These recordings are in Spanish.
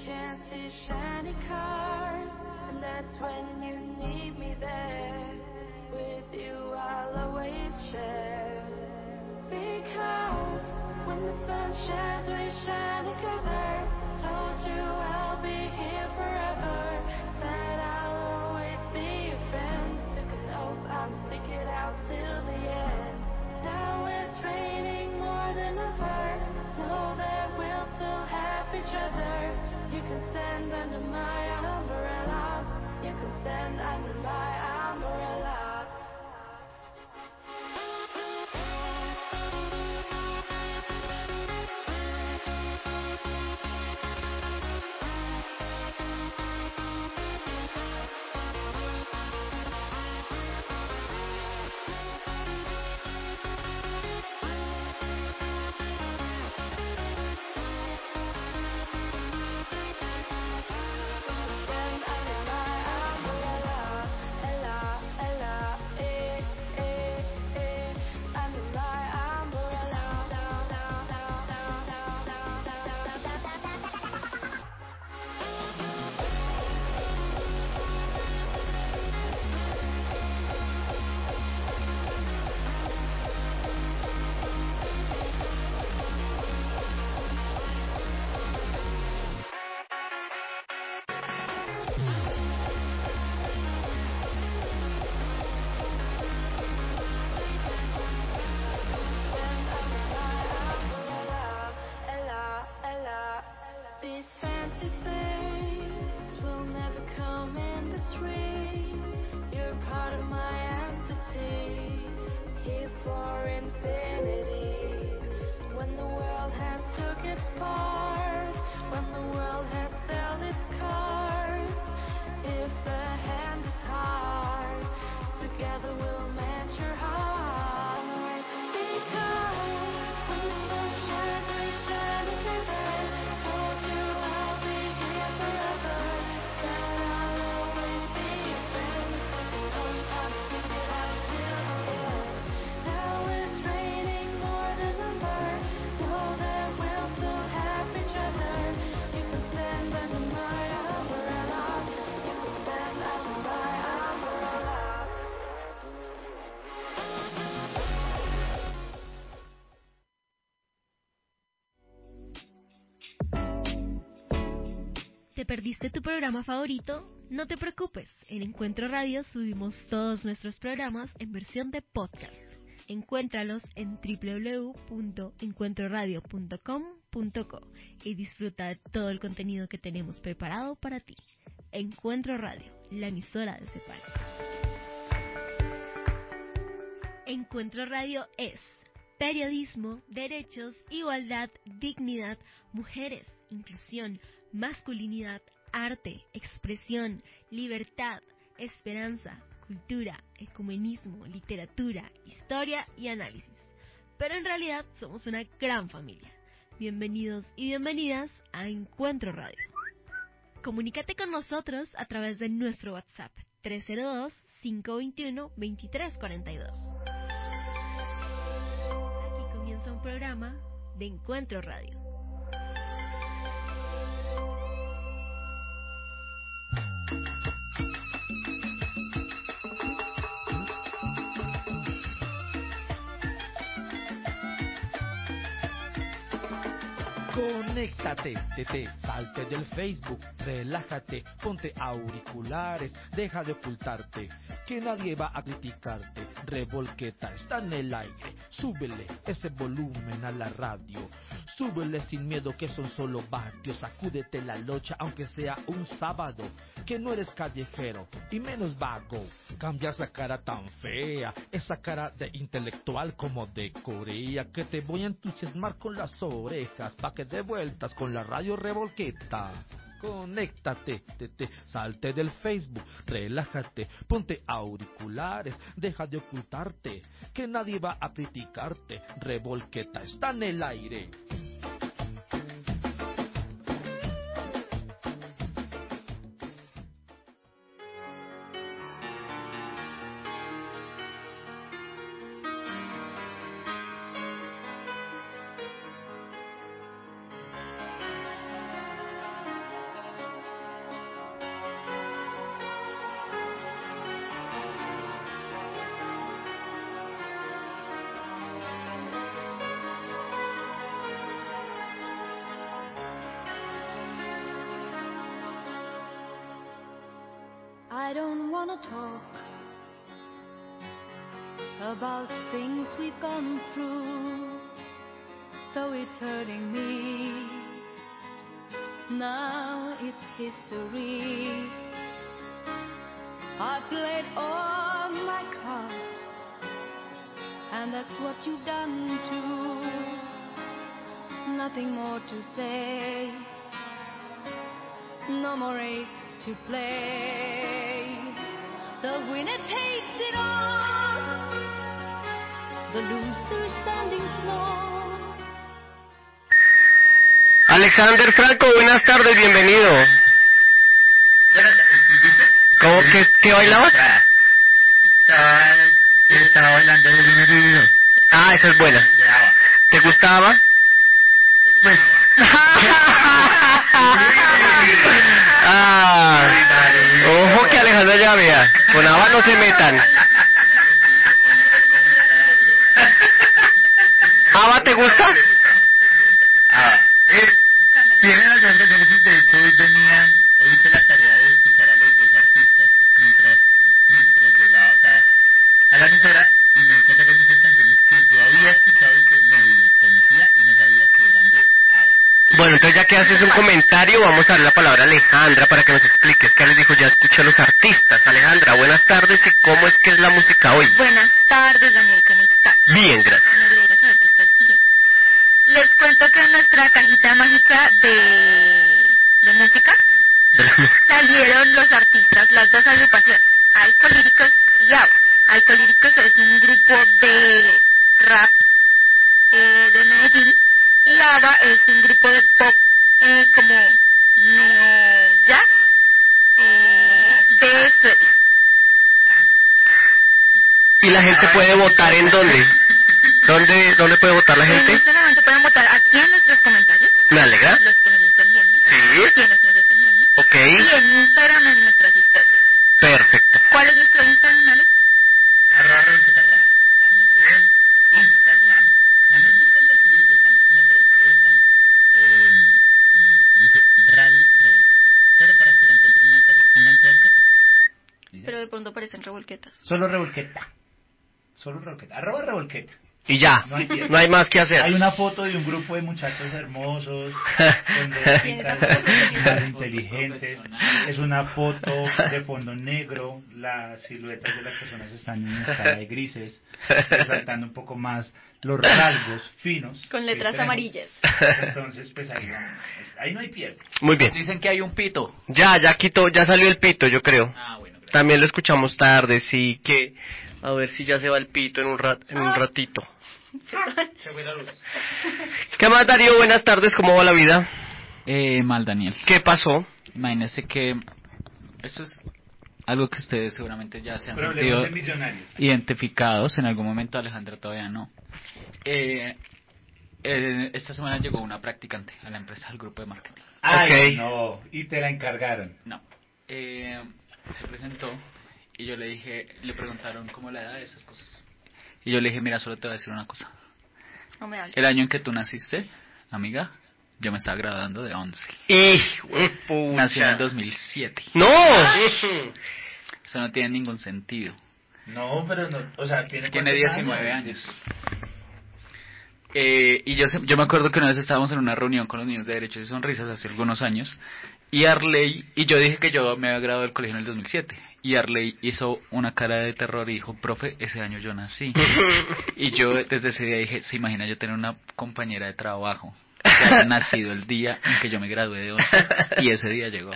can't see shiny cars, and that's when you need me there. With you I'll always share. Because when the sun shines, we shine together. Told you I'll be here forever. Said I'll always be your friend. Took an oath, I'ma stick it out till the end. Now it's raining more than ever. Know that we'll still have each other. You can stand under my umbrella. You can stand under my umbrella. These fancy things will never come in between. You're part of my entity, here for infinity. When the world has took its part, when the world has dealt its cards, if the hand is hard, together we'll match your heart. Because when the sun shines, we shine together. Told you I'll be here forever. Said I'll always be your friend. Took an oath, I'll stick it out till the end. Now it's raining more than ever. Know that we'll still have each other. You can stand under my umbrella. You can stand under my umbrella. ¿Te perdiste tu programa favorito? No te preocupes, en Encuentro Radio subimos todos nuestros programas en versión de podcast. Encuéntralos en www.encuentroradio.com.co y disfruta de todo el contenido que tenemos preparado para ti. Encuentro Radio, la emisora de Cepal. Encuentro Radio es periodismo, derechos, igualdad, dignidad, mujeres, inclusión, masculinidad, arte, expresión, libertad, esperanza, cultura, ecumenismo, literatura, historia y análisis. Pero en realidad somos una gran familia. Bienvenidos y bienvenidas a Encuentro Radio. Comunícate con nosotros a través de nuestro WhatsApp 302-521-2342. Aquí comienza un programa de Encuentro Radio. Conéctate, salte del Facebook, relájate, ponte auriculares, deja de ocultarte, que nadie va a criticarte. Revolqueta está en el aire, súbele ese volumen a la radio, súbele sin miedo que son solo vatios, sacúdete la locha aunque sea un sábado, que no eres callejero y menos vago. Cambia esa cara tan fea, esa cara de intelectual como de Corea, que te voy a entusiasmar con las orejas, pa' que de vueltas con la radio Revolqueta. Conéctate, salte del Facebook, relájate, ponte auriculares, deja de ocultarte, que nadie va a criticarte. Revolqueta está en el aire. I don't wanna talk about things we've gone through, though it's hurting me. Now it's history. I played all my cards, and that's what you've done too. Nothing more to say, no more race to play. The winner takes it all, the loser standing small. Alexander Franco, buenas tardes, bienvenido. Buenas tardes. ¿Cómo que bailabas? Estaba bailando el video. Ah, esa es buena. De ABBA. ¿Te gustaba? Pues. Ojo que Alejandro ya vea. Con ABBA no se metan. ¿ABBA te gusta? Tienen algunas canciones, de hecho hoy hice la tarea de escuchar a los dos artistas mientras llegaba acá a la emisora y me di cuenta que hay muchas canciones que yo había escuchado y que medio conocía y no sabía que eran de ABBA. Bueno, entonces ya que haces un comentario, vamos a darle la palabra a Alejandra para que nos expliques. Que les dijo, ya escuché a los artistas. Alejandra, buenas tardes, ¿y cómo es que es la música hoy? Buenas tardes, Daniel, ¿cómo estás? Bien, gracias. Me alegra saber que estás bien. Les cuento que en nuestra cajita mágica de música salieron los artistas, las dos agrupaciones, Alcolíricos y ABBA. Alcolíricos es un grupo de rap de Medellín y ABBA es un grupo de pop como neo jazz de Suecia. ¿Y la gente puede votar en dónde? ¿Dónde puede votar la En gente? este momento pueden votar aquí en nuestros comentarios. Me alegra. Los que nos estén viendo. Sí. Quienes nos estén viendo. Ok. Y en Instagram en nuestras historias. Perfecto. ¿Cuál es nuestro Instagram, Alex? @revolqueta. Estamos en Instagram. No nos buscan de seguir, estamos como Revolqueta. Dice Radio Revolqueta. Pero para que lo encuentren más fácil, pongan cerca. Pero de pronto aparecen revolquetas. Solo revolqueta. @revolqueta. Y ya. No hay tiempo. No hay más que hacer. Hay una foto de un grupo de muchachos hermosos, con dos chicas más inteligentes. Es una foto de fondo negro. Las siluetas de las personas están en una escala de grises, resaltando un poco más los rasgos finos. Con que letras tenemos. amarillas. Entonces, pues ahí no hay pierde. Muy bien. Dicen que hay un pito. Ya salió el pito, yo creo. Ah, bueno, gracias. También lo escuchamos tarde, sí, que... A ver si ya se va el pito en un ratito. Se fue la luz. ¿Qué más, Darío? Buenas tardes, ¿cómo va la vida? Mal, Daniel. ¿Qué pasó? Imagínese que eso es algo que ustedes seguramente ya se han Problemas sentido de millonarios. identificados. En algún momento, Alejandra todavía no. Esta semana llegó una practicante a la empresa, al grupo de marketing. Ay, Ok. no, y te la encargaron. No. Se presentó y yo le dije, le preguntaron cómo la edad de esas cosas. Y yo le dije, mira, solo te voy a decir una cosa. No me hables. El año en que tú naciste, amiga, yo me estaba graduando de 11. ¡Hijo de pucha! Nací en el 2007. ¡No! Eso no tiene ningún sentido. No, pero no, o sea, tiene Tiene ¿cuántos 19 años. Y yo me acuerdo que una vez estábamos en una reunión con los niños de Derechos y Sonrisas hace algunos años, y yo dije que yo me había graduado del colegio en el 2007, y Arley hizo una cara de terror y dijo, profe, ese año yo nací. Y yo desde ese día dije, se imagina yo tener una compañera de trabajo que haya nacido el día en que yo me gradué de 11, y ese día llegó.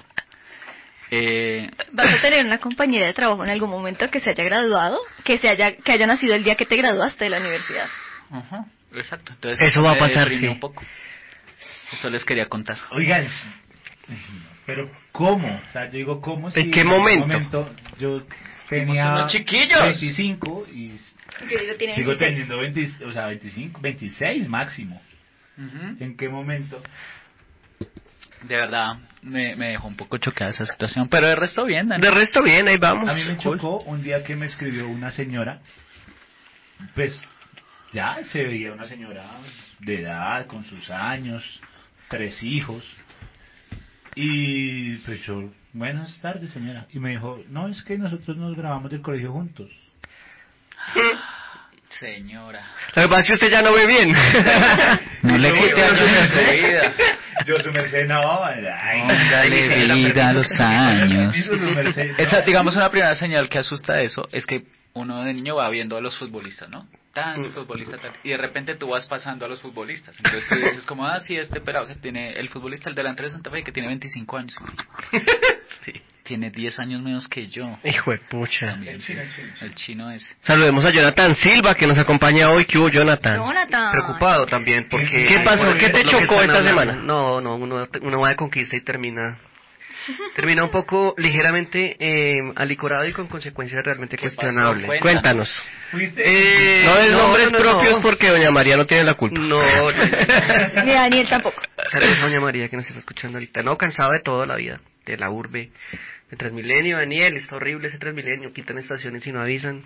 ¿Vas a tener una compañera de trabajo en algún momento que se haya graduado? Que haya nacido el día que te graduaste de la universidad. Ajá, exacto. Entonces, Eso va a pasar, me deprimió sí. un poco. Eso les quería contar. Oigan, pero ¿cómo? O sea, yo digo, ¿cómo si ¿En qué en momento? algún momento yo tenía unos chiquillos. 25 y Yo digo, tiene sigo 26. teniendo 20, o sea, 25, 26 máximo? ¿En qué momento? De verdad, me dejó un poco choqueada esa situación, pero de resto bien, Dani. De resto bien, ahí vamos. A mí me Cool. chocó un día que me escribió una señora, pues ya se veía una señora de edad, con sus años, 3 hijos, Y pues yo, buenas tardes señora. Y me dijo, no, es que nosotros nos grabamos del colegio juntos. Señora. Lo que pasa es que usted ya no ve bien. No le quite años de su vida. Yo su merced no. Póngale vida a los años. Su merced, no. Esa, digamos, una primera señal que asusta eso es que uno de niño va viendo a los futbolistas, ¿no? Tan futbolista, tan, y de repente tú vas pasando a los futbolistas. Entonces tú dices como, sí, este pelado que tiene, el futbolista, el delantero de Santa Fe, que tiene 25 años. Sí. Tiene 10 años menos que yo. Hijo de pucha. También, el chino ese. Saludemos a Jonathan Silva, que nos acompaña hoy. ¿Qué hubo, Jonathan? Jonathan. Preocupado también, porque... ¿Qué pasó? ¿Qué te chocó esta semana? No, uno va de conquista y termina un poco ligeramente alicorado y con consecuencias realmente cuestionables. Pasó? Cuéntanos. ¿Fuiste? No des nombres propios porque doña María no tiene la culpa. No. Ni Daniel tampoco. Saludos a doña María que nos está escuchando ahorita. No, cansado de todo la vida, de la urbe, de Transmilenio. Daniel, está horrible ese Transmilenio, quitan estaciones y no avisan.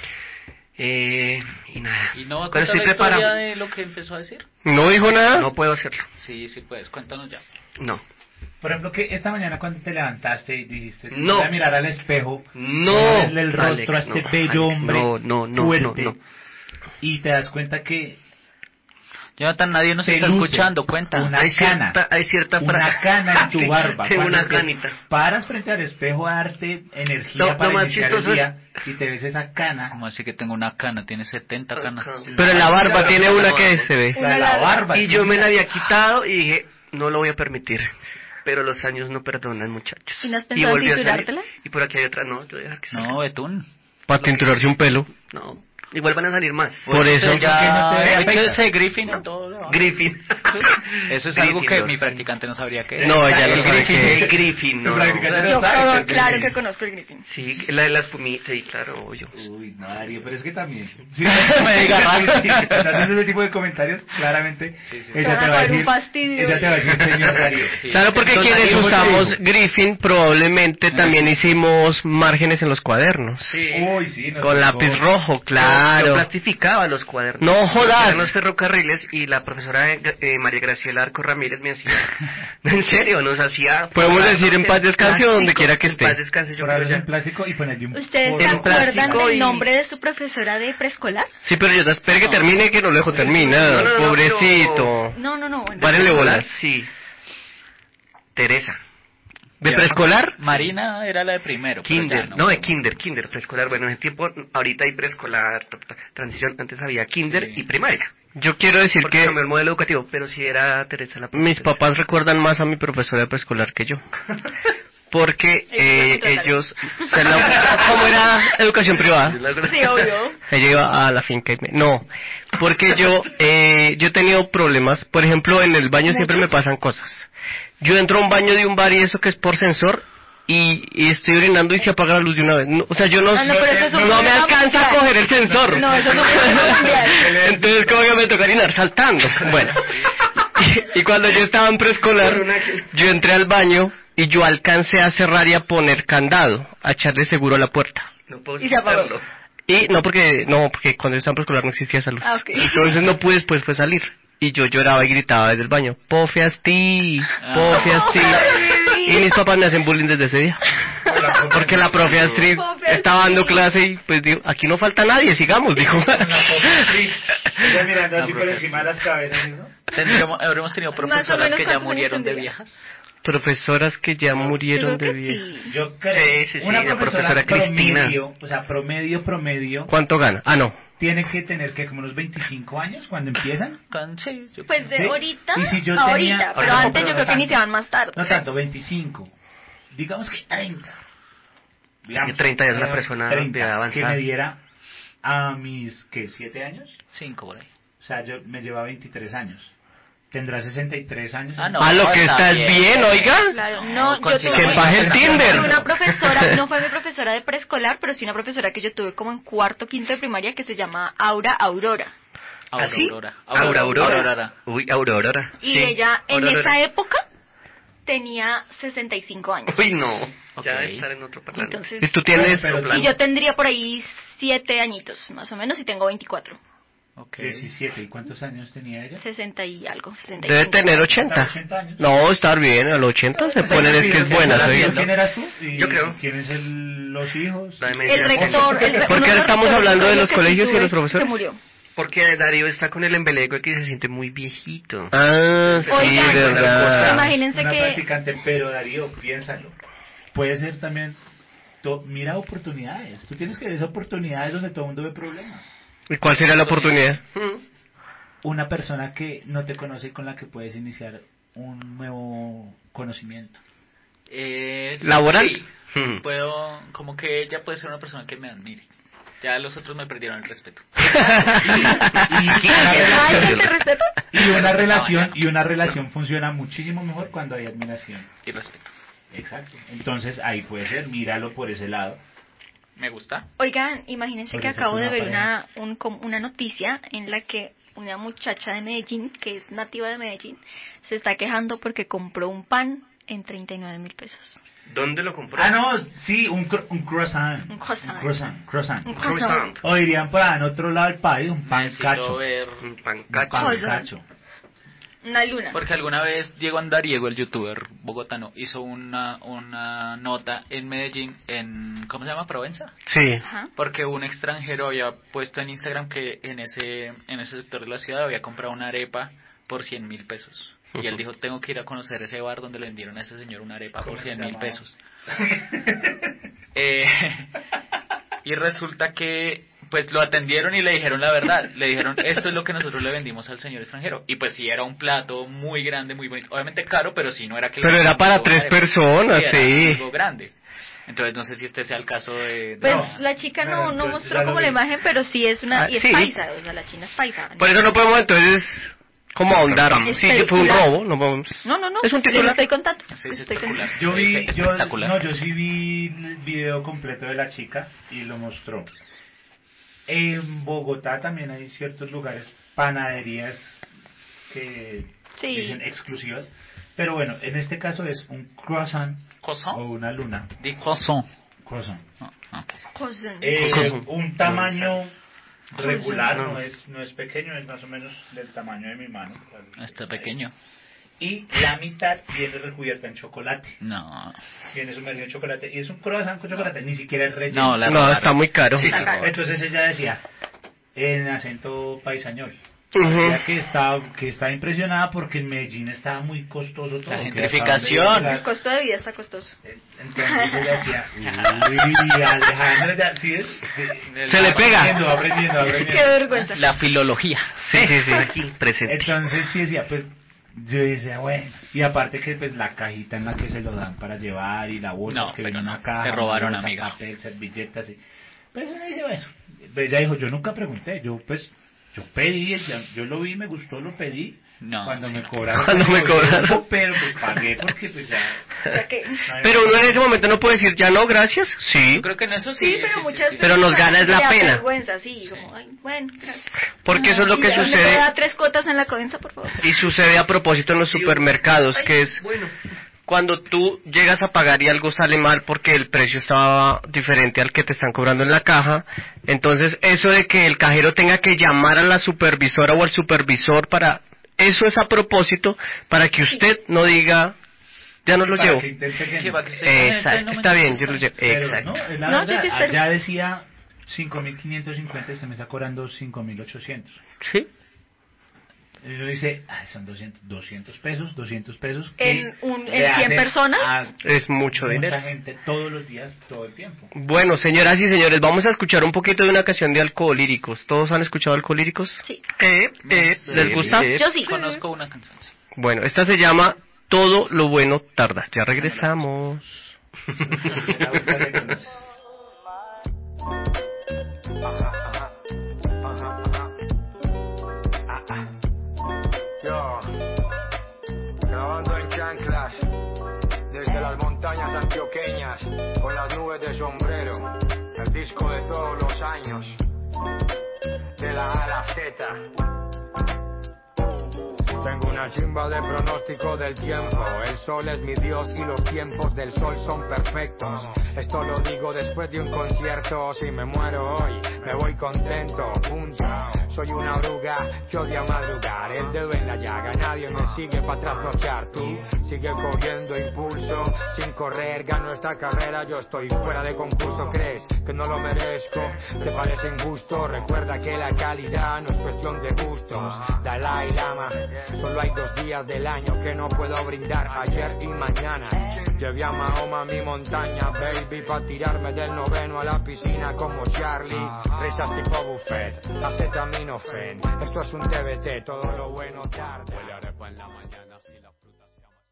Y nada. ¿Y no va a Pero contar estoy la historia preparado. de lo que empezó a decir? ¿No dijo nada? No puedo hacerlo. Sí, puedes, cuéntanos ya. No. Por ejemplo, que esta mañana cuando te levantaste y dijiste, No. voy a mirar al espejo, No. ponerle el rostro Alex, a este no, bello Alex, hombre fuerte, no. y te das cuenta que Jonathan, nadie nos te está luce escuchando, cuenta. una cana, una cana en tu barba. Tengo Cuando una te canita. paras frente al espejo a darte energía No, para lo más iniciar el chistoso es- día y te ves esa cana. ¿Cómo así que tengo una cana? Tiene 70 canas. Pero en la barba tiene una que se ve. La de la barba. Y yo me la había quitado y dije, no lo voy a permitir. Pero los años no perdonan, muchachos. ¿Y no has pensado en volví a salir. tinturártela? Y por aquí hay otra, no, yo voy a dejar que salga. No, Betún. ¿Para tinturarse un pelo? No. Igual van a salir más. Por eso ¿por qué no te ya... afeitas? Ese Griffin en todo. ¿no? Griffin. Eso es Griffin, algo que no. mi practicante no sabría qué es. No, ella El no sabe Griffin. qué es. El Griffin, no. Tu practicante Yo no sabe, claro sí. que conozco el Griffin. Sí, la espumita, sí, claro, obvio. Uy, no, Darío, pero es que también. Si me diga raro. Si estás haciendo ese tipo de comentarios, claramente ella Te te van va a a coger un decir, fastidio. ella te va a decir, señor Darío. Sí. Claro, porque Entonces, quienes Darío, usamos ¿por qué? Griffin probablemente también hicimos márgenes en los cuadernos. Sí. Uy, sí. nos Con tocó. lápiz rojo, claro. Yo plastificaba los cuadernos. No jodas. En los ferrocarriles y la profesora María Graciela Arco Ramírez me hacía, en serio, nos hacía... Podemos decir en paz descanse o donde quiera que En esté. paz descanse, yo creo Forrarlos ya. en plástico y ponerle un... ¿Ustedes por- se en acuerdan plástico del y- nombre de su profesora de preescolar? Sí, pero yo espere que termine, que no lo dejo terminar. No, Pobrecito. No, bueno. Párenle bolas. Sí. Teresa. ¿De Ya. preescolar? Marina era la de primero. pero Kinder, ya no, de kinder, preescolar. Bueno, en ese tiempo, ahorita hay preescolar, transición, antes había kinder Sí. y primaria. Yo quiero decir Porque que cambió el modelo educativo, pero sí era Teresa la mis profesora. papás recuerdan más a mi profesora de preescolar que yo. Porque ellos, ¿cómo era educación privada? Sí, obvio. Ella iba a la finca y no, porque yo he tenido problemas, por ejemplo en el baño siempre me pasan cosas. Yo entro a un baño de un bar y eso que es por sensor y estoy orinando y se apaga la luz de una vez. No, o sea, yo no, Ah, no, pero eso es un no me problema alcanza a mundial. coger el sensor. No, eso es un problema mundial. Entonces como que me toca orinar saltando. Bueno, y cuando yo estaba en preescolar, yo entré al baño y yo alcancé a cerrar y a poner candado, a echarle seguro a la puerta. No puedo Y se apagó. explicarlo. Y porque cuando yo estaba en preescolar no existía esa luz. Ah, ok. Entonces no pude después fue salir. Y yo lloraba y gritaba desde el baño, Pofiasti, Pofiasti. Y mis papás me hacen bullying desde ese día. Porque la profe Astrid estaba dando clase y pues dijo, aquí no falta nadie, sigamos, dijo. Sí. Ella mirando así por encima de las cabezas, ¿no? Habremos tenido Más o profesoras menos que ya cuántos murieron años de tendría. viejas. Profesoras que ya murieron de Yo creo que vieja. sí. Yo creo, Sí, una la profesora profesora Cristina. promedio, o sea, promedio, ¿Cuánto gana? Ah, no. tiene que tener que como unos 25 años cuando empiezan. Sí, yo Pues de ¿Sí? ahorita, Y si yo ahorita, tenía- pero no, antes pero yo no creo que tanto. iniciaban más tarde. No tanto, 25. Digamos que 30. Que 30 ya es una persona de edad que avanzada. me diera a mis, ¿qué? ¿7 años? 5 por ahí. O sea, yo me lleva 23 años. Tendrá 63 años. Ah, no. A lo que está estás bien, oiga. Claro, no, yo consiga tuve que baje el Tinder. una profesora, no fue mi profesora de preescolar, pero sí una profesora que yo tuve como en cuarto, quinto de primaria que se llama Aurora. ¿Así? Aurora. Aurora. Uy, Aurora. Y Sí, ella en Aurora. esa época tenía 65 años. Uy, no. Ok. Ya debe estar en otro parlante. Entonces, Y tú tienes... Pero y yo tendría por ahí 7 añitos, más o menos, y tengo 24. Okay. 17. ¿Y cuántos años tenía ella? 60 y algo, 65. Debe tener 80. 80 años. No, estar bien, a los 80 se ponen es que es buena. ¿Quién eras tú? Yo creo. ¿Quiénes los hijos? El rector. ¿Por qué estamos hablando de los colegios y de los Se profesores? murió. Porque Darío está con el embeleco de que se siente muy viejito. Ah, sí, Oigan, verdad. imagínense Una que... practicante, pero Darío, piénsalo. Puede ser también... Mira oportunidades. Tú tienes que ver esas oportunidades donde todo el mundo ve problemas. ¿Y cuál sería la oportunidad? Una persona que no te conoce y con la que puedes iniciar un nuevo conocimiento. ¿Laboral? Sí. Puedo, como que ella puede ser una persona que me admire. Ya los otros me perdieron el respeto. Y una relación funciona muchísimo mejor cuando hay admiración y respeto. Exacto. Entonces ahí puede ser, míralo por ese lado. Me gusta. Oigan, imagínense Por que eso acabo es de ver una una noticia en la que una muchacha de Medellín, que es nativa de Medellín, se está quejando porque compró un pan en 39.000 pesos. ¿Dónde lo compró? Ah, no, sí, un croissant. Un croissant. Croissant. Un croissant. O dirían para en otro lado del país, un pan Necesito cacho. ver... Un pan Un cacho. pan cacho. Una luna. Porque alguna vez Diego Andariego, el youtuber bogotano, hizo una nota en Medellín, en... ¿cómo se llama? ¿Provenza? Sí. Ajá. Porque un extranjero había puesto en Instagram que en ese sector de la ciudad había comprado una arepa por 100.000 pesos. Y él dijo, tengo que ir a conocer ese bar donde le vendieron a ese señor una arepa por 100.000 pesos. Y resulta que pues lo atendieron y le dijeron la verdad. Le dijeron, esto es lo que nosotros le vendimos al señor extranjero. Y pues sí, era un plato muy grande, muy bonito. Obviamente caro, pero sí, no era que... Pero era para 3 personas, era sí. algo grande. Entonces no sé si este sea el caso de... Pues No. la chica no Yo mostró ya como lo la vi. imagen, pero sí es una... y es Sí. paisa, o sea, la china es paisa. Por eso no podemos entonces como ahondar. Es Sí, que fue un especular. robo, no podemos. No, Es un yo titular. lo estoy contando. Sí, es Estoy espectacular. contando. Yo sí vi el video completo de la chica y lo mostró. En Bogotá también hay ciertos lugares, panaderías que Sí. dicen exclusivas. Pero bueno, en este caso es un croissant ¿Croissant? o una luna. Di croissant. Croissant. Cousin. Un tamaño regular, Croissant. no es pequeño, es más o menos del tamaño de mi mano. Está pequeño. Y la mitad viene recubierta en chocolate. No. Viene sumergido en chocolate. Y es un croissant con chocolate, ni siquiera es relleno. No, la No, está muy caro. Sí, entonces ella decía, en acento paisañol, Ujú. decía que estaba impresionada porque en Medellín estaba muy costoso todo. La que gentrificación. hasta donde- El costo de vida está costoso. Entonces ella decía, uy, Alejandro, ya, ¿sí es? Se le pega. Aprendiendo. Qué vergüenza. La filología. Sí, sí, sí. Aquí presente. Entonces sí decía, pues, yo decía, bueno, y aparte que pues la cajita en la que se lo dan para llevar y la bolsa No, que pero viene en no, una caja, te robaron, bolsa, amiga. papel, servilletas, y pues uno dice, bueno, pues, ella dijo, yo nunca pregunté, yo pedí, yo lo vi, me gustó, lo pedí, No, cuando sí, me no. cobraron, Cuando me cobraron. pero pues pagué porque pues ya, Ya que- Pero uno en ese momento no puede decir, ya no, gracias. Sí. Yo creo que en eso sí. Sí, pero muchas veces Pero nos gana es la da pena. vergüenza, sí, como, ay, bueno, gracias. Porque eso es lo Y que ya, ¿me puede sucede dar 3 cuotas en la covenza, por favor? y sucede a propósito en los supermercados, que es Bueno, cuando tú llegas a pagar y algo sale mal porque el precio estaba diferente al que te están cobrando en la caja, entonces eso de que el cajero tenga que llamar a la supervisora o al supervisor para... Eso es a propósito para que usted no diga, ya no lo para llevo. que intente que Que no. va a crecer. Exacto, está bien, yo lo llevo. Pero Exacto. no, es la No, verdad, yo sí espero. allá decía 5.550 y se me está cobrando 5.800. Sí. Y uno dice, ay, son 200 pesos. ¿En que un- le en 100 hacen personas? a Es mucho mucha dinero. gente todos los días, todo el tiempo. Bueno, señoras y señores, vamos a escuchar un poquito de una canción de Alcoholíricos. ¿Todos han escuchado Alcoholíricos? Sí. ¿Les gusta? Yo sí. Conozco una canción. Sí. Bueno, esta se llama Todo lo bueno tarda. Ya regresamos. La boca le conoces. Yo, grabando en chanclas, desde las montañas antioqueñas, con las nubes de sombrero, el disco de todos los años, de la A a la Z. Tengo una chimba de pronóstico del tiempo. El sol es mi dios y los tiempos del sol son perfectos. Esto lo digo después de un concierto. Si me muero hoy, me voy contento, punto. Soy una oruga que odia madrugar, el dedo en la llaga, nadie me sigue para trasnochar. Tú sigue cogiendo impulso, sin correr gano esta carrera, yo estoy fuera de concurso. ¿Crees que no lo merezco? ¿Te parece injusto? Recuerda que la calidad no es cuestión de gustos. Dalai Lama, solo hay 2 días del año que no puedo brindar, ayer y mañana. Llevé a Mahoma a mi montaña, baby, pa' tirarme del 9º a la piscina como Charlie. Risas tipo buffet, acetaminofén. Esto es un TBT, todo lo bueno tarde. Huele a arepa en la mañana si la fruta se llama.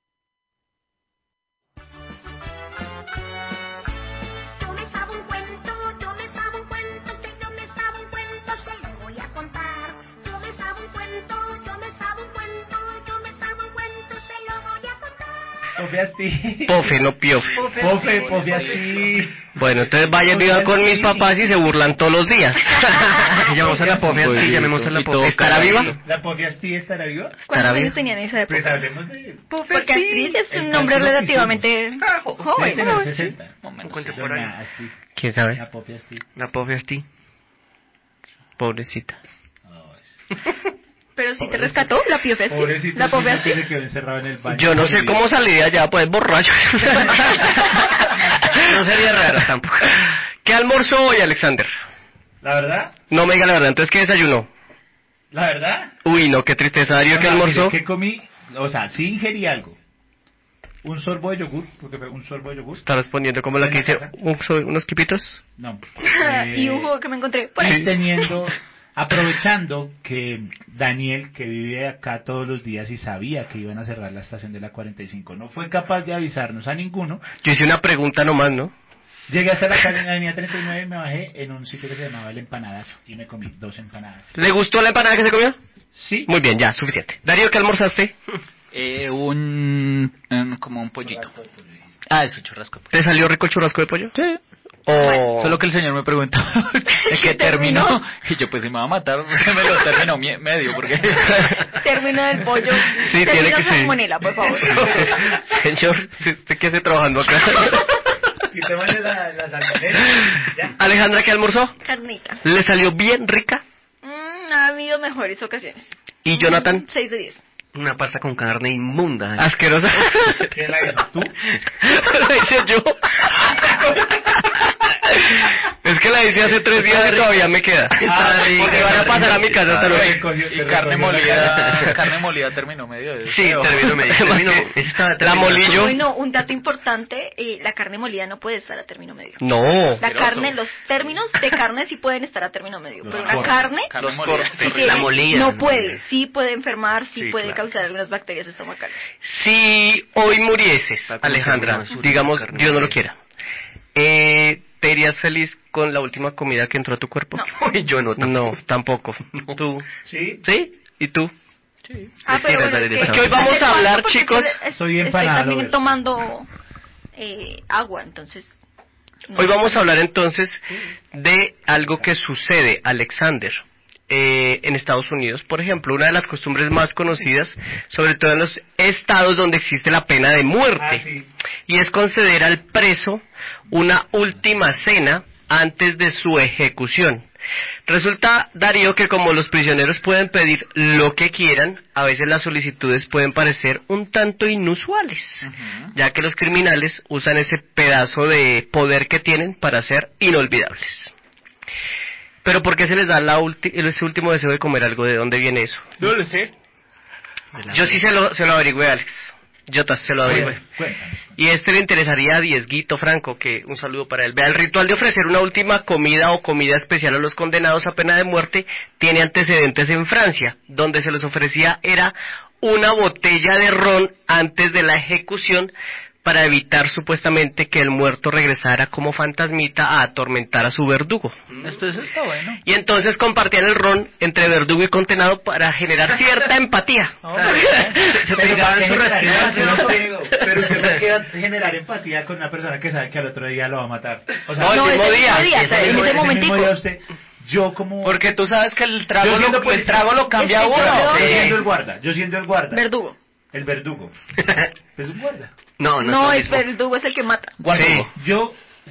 Yo me sabe un cuento, yo me sabe un cuento, que yo me sabe un cuento, se lo voy a contar. Yo me sabe un cuento, yo me sabe un cuento, yo me sabe un cuento, se lo voy a contar. Pofiasti. Pofe, no piofe. Pofiasti. Bueno, entonces vayan, vivan con mis papás y se burlan todos los días. Llamamos a la Pofiasti, llamemos a la Pofiasti. ¿Estará viva? ¿La Pofiasti estará viva? ¿Cuántos años tenían en esa época? Pues hablemos de... Porque Astrid es un nombre relativamente joven. Debe tener 60. Un contemporáneo. ¿Quién sabe? La Pofiasti. La Pofiasti. Pobrecita. Pero si te rescató la Pofiasti. Pobrecito, La Pofiasti. que se quedó encerrado en el baño. Yo no sé cómo salí de allá, pues borracho. No sería raro tampoco. ¿Qué almorzó hoy, Alexander? ¿La verdad? No me diga la verdad, entonces ¿qué desayunó? ¿La verdad? Uy, no, qué tristeza, Darío, ¿qué almorzó? ¿Qué comí? O sea, sí ingerí algo. Un sorbo de yogur, porque fue un sorbo de yogur. ¿Está respondiendo como la que hice unos quipitos? No. Y un jugo que me encontré por ahí. Aprovechando que Daniel, que vive acá todos los días y sabía que iban a cerrar la estación de la 45, no fue capaz de avisarnos a ninguno. Yo hice una pregunta nomás, ¿no? Llegué hasta la calle en la avenida 39 y me bajé en un sitio que se llamaba El Empanadazo y me comí 2 empanadas. ¿Le gustó la empanada que se comió? Sí. Muy bien, ya, suficiente. Darío, ¿qué almorzaste? Como un pollito. Ah, es un churrasco de pollo. ¿Te salió rico el churrasco de pollo? Sí. Solo que el señor me preguntó ¿de qué terminó? Y yo pues si me va a matar, me lo terminó medio porque... Término del pollo. Sí, tiene que ser. Salmonela, por favor. Señor, ¿usted qué hace trabajando acá? Quitémosle la salmonela. Alejandra, ¿qué almorzó? Carnita. ¿Le salió bien rica? Ha habido mejores ocasiones. ¿Y Jonathan? 6 de 10. Una pasta con carne inmunda. Asquerosa. ¿Quién la hizo? ¿Tú? La hice yo. Es que la hice hace 3 días y todavía me queda. Porque van a pasar a mi casa hasta luego. Y carne molida terminó medio de... Sí, terminó medio. La molillo. Bueno, un dato importante, la carne molida no puede estar a término medio. No. La carne, los términos de carne sí pueden estar a término medio, pero la carne, Los cortes. La molida. no puede, sí puede enfermar, sí puede causar algunas bacterias estomacales. Si hoy murieses, Alejandra, digamos, Dios no lo quiera, ¿te irías feliz con la última comida que entró a tu cuerpo? No. Yo no. No, tampoco. ¿Tú? ¿Sí? ¿Sí? ¿Y tú? Sí. Pero bueno, Es que hoy vamos a hablar, chicos. Soy estoy empanado, también ¿verdad? tomando agua, entonces... no. Hoy vamos a hablar entonces de algo que sucede, Alexander, en Estados Unidos. Por ejemplo, una de las costumbres más conocidas, sobre todo en los estados donde existe la pena de muerte, Sí. y es conceder al preso una última cena antes de su ejecución. Resulta, Darío, que como los prisioneros pueden pedir lo que quieran, a veces las solicitudes pueden parecer un tanto inusuales, ya que los criminales usan ese pedazo de poder que tienen para ser inolvidables. Pero ¿por qué se les da ese último deseo de comer algo? ¿De dónde viene eso? No lo sé. Yo sí se lo averigüé, Alex. Yo se lo averigüé. Cuéntanos. Y le interesaría a Diezguito Franco, que un saludo para él. Vea, el ritual de ofrecer una última comida o comida especial a los condenados a pena de muerte tiene antecedentes en Francia, donde se les ofrecía era una botella de ron antes de la ejecución para evitar supuestamente que el muerto regresara como fantasmita a atormentar a su verdugo. Esto está bueno. Y entonces compartían el ron entre verdugo y condenado para generar cierta empatía. Se pegaban su respiración. Pero usted no quiere generar empatía con una persona que sabe que al otro día lo va a matar. O sea, No, el mismo día. En ese momentico. Yo como... Porque tú sabes que el trago el trago lo cambia Es que uno. Yo siendo el guarda. Verdugo. El verdugo. Es un guarda. No No, es el lo mismo. verdugo es el que mata. Sí, yo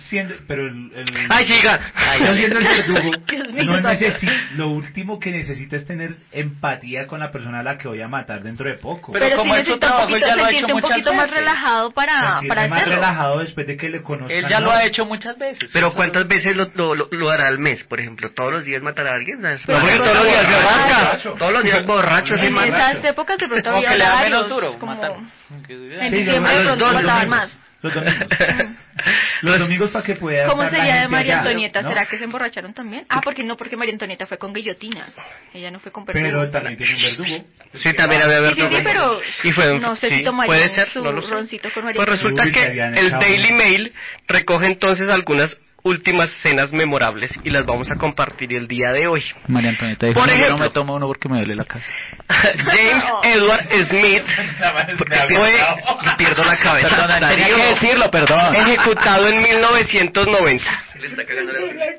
siendo, pero ¡Ay, siga! yo siendo el verdugo, Dios mío, no Daniel. lo último que necesito es tener empatía con la persona a la que voy a matar dentro de poco. Pero como es su trabajo, él ya lo ha hecho un muchas poquito más veces. relajado para Sentirme más hacerlo. relajado después de que le conozcan. Él ya ¿no? lo ha hecho muchas veces. Pero ¿cuántas veces lo hará al mes? Por ejemplo, ¿todos los días matará a alguien? ¿Sabes? Pero No, porque no, todos los días se rasca. borracho. Todos los días borrachos y En más. esas épocas de pronto Como había que le da horarios, menos duro como matar. en Sí, diciembre a de los pronto dos mataban domingos. más. Los domingos. Los domingos para que pueda ¿Cómo estar la sería de gente María allá, Antonieta? ¿no? ¿Será que se emborracharon también? Ah, porque María Antonieta fue con guillotina. Ella no fue con verdugo. Pero también tiene un verdugo. Sí, también había Sí, verdugo. pero Y fue, no sé sí, si tomarían puede ser, su no lo sé. roncito con María Pues resulta Uy, se que habían el echado Daily un- Mail recoge entonces algunas últimas cenas memorables y las vamos a compartir el día de hoy. María Antonieta dijo, Por "No, yo ejemplo. no me tomo uno porque me duele la casa". James Edward Smith fue, pierdo la cabeza. Perdón, tenía Darío, que decirlo, perdón. ejecutado en 1990. Se le está cagando la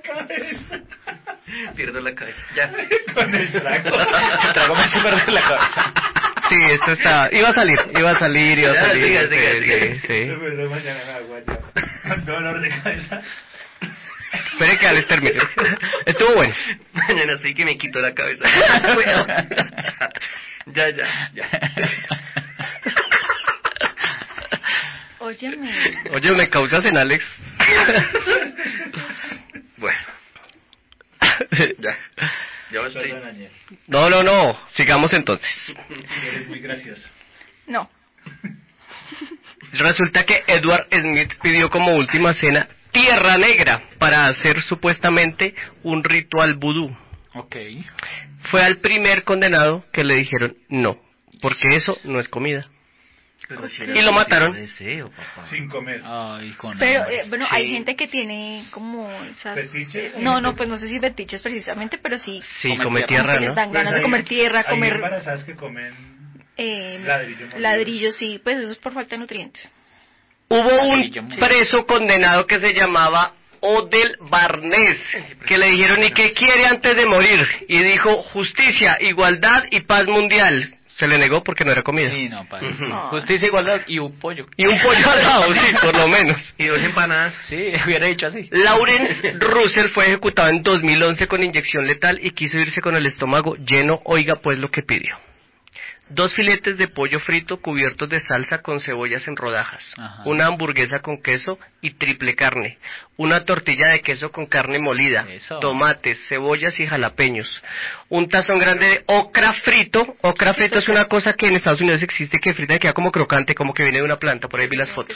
pierdo la cabeza. Ya. Con el trago. El trago me hizo perder la cabeza. Sí, esto está. Iba a salir. Ya, Sí, siga, sí. Pero mañana me hago allá. Con dolor de cabeza. Espere que Alex termine. Estuvo bueno. Mañana sí que me quito la cabeza. Ya. Óyeme. Oye, me causas en Alex. Bueno. Ya. Yo estoy. Perdón, Daniel. No. Sigamos entonces. Eres muy gracioso. No. Resulta que Edward Smith pidió como última cena tierra negra para hacer supuestamente un ritual vudú. Ok. Fue al primer condenado que le dijeron no, porque eso no es comida. Y lo mataron. Sin comer. Ay, con Pero, hambre. bueno, Sí. hay gente que tiene como esas... ¿Fetiches? No, pues no sé si fetiches precisamente, pero sí. Sí, Comer come tierra, tierra, que les ¿no? dan ganas de Pues comer hay- tierra, hay comer... embarazadas que comen ladrillo molido. ladrillo, sí, pues eso es por falta de nutrientes. Hubo un Ladrillo, muy preso condenado que se llamaba Odell Barnes, que le dijeron, ¿y qué quiere antes de morir? Y dijo, justicia, igualdad y paz mundial. Se le negó porque no era comida. Sí, no, padre. Ujú. Justicia, igualdad y un pollo. Y un pollo al lado, sí, por lo menos. Y 2 empanadas. Sí, hubiera dicho así. Lawrence Russell fue ejecutado en 2011 con inyección letal y quiso irse con el estómago lleno. Oiga pues lo que pidió: 2 filetes de pollo frito cubiertos de salsa con cebollas en rodajas, Ajá. una hamburguesa con queso y triple carne, una tortilla de queso con carne molida, Eso. tomates, cebollas y jalapeños, un tazón grande de ocra frito. Ocra frito es una cosa que en Estados Unidos existe, que frita y queda como crocante, como que viene de una planta, por ahí vi las fotos.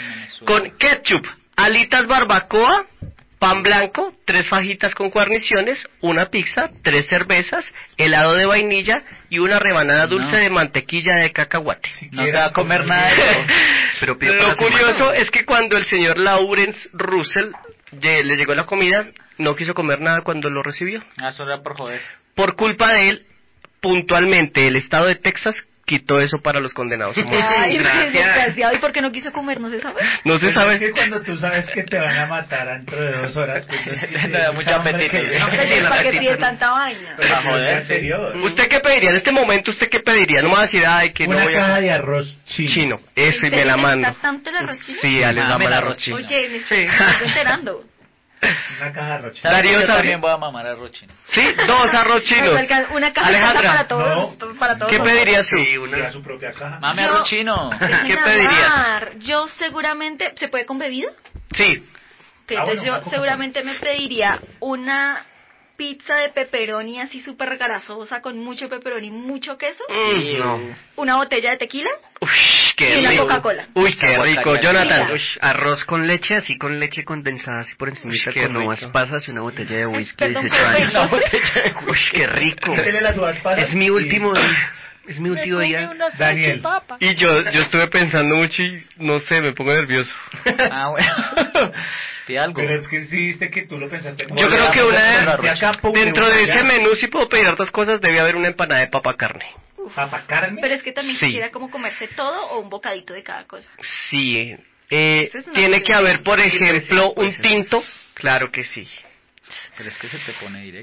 Con ketchup, alitas barbacoa, pan blanco, 3 fajitas con guarniciones, una pizza, 3 cervezas, helado de vainilla y una rebanada dulce No. de mantequilla de cacahuate. No se va a comer nada de eso. Pero lo curioso es que cuando el señor Lawrence Russell le llegó la comida, no quiso comer nada cuando lo recibió. Ah, eso era por joder. Por culpa de él, puntualmente el estado de Texas quitó eso para los condenados. Como, Ay, gracias. desgraciado. ¿Y por qué no quiso comer? No se sabe. No se Pues sabe. es que cuando tú sabes que te van a matar dentro de 2 horas, pues es que Le da mucho apetito. Hombre, la ¿para qué gatita, pide ¿no? tanta vaina? Pero Ah, pues, joder, en serio. ¿Usted qué pediría? En este momento, ¿usted qué pediría? No me va a decir, ay, que no Una voy caja a... de arroz chino. Eso, y me la mando. ¿Tanto el arroz chino? Sí, Alex, Ah, vamos me al la arroz arroz chino. Oye, me Sí. estoy enterando. Una caja de arroz chino. ¿Sabes que Darío, yo ¿sabe? también voy a mamar arroz chino? Sí, 2 arroz chinos. Una caja Alejandra, para todos. no. Para todos. ¿Qué pedirías tú? Y a su propia caja. Mame Yo- arroz chino. Déjenme ¿Qué pedirías? hablar. Yo seguramente... ¿Se puede con bebida? Sí. Ok, entonces bueno, yo una Coca-Cola. seguramente me pediría una pizza de pepperoni así súper grasosa con mucho pepperoni y mucho queso. No. Una botella de tequila. Uy, qué Y una rico. Coca-Cola. Uy, qué rico. Aguacarear. Jonathan. Mira. Uy, Arroz con leche, así con leche condensada, así por encima, qué con uvas rico. pasas y una botella de whisky Perdón, 18 años. ¿puedo pedir Uy, qué rico. Dele las uvas pasas Es mi y- último día. Es mi último día. Daniel. Y yo estuve pensando mucho y no sé, me pongo nervioso. Ah, bueno. Pide algo. Pero es que sí viste que tú lo pensaste. Yo creo que De acá, pum, dentro de ese allá. menú, si puedo pedir hartas cosas, debe haber una empanada de papa carne. Papa carne. Pero es que también Sí. quisiera como comerse todo o un bocadito de cada cosa. Sí. Esa es una Tiene opción. que haber, por Sí, puede ejemplo, ser, puede un ser. tinto. Claro que sí. Pero es que se te pone directo.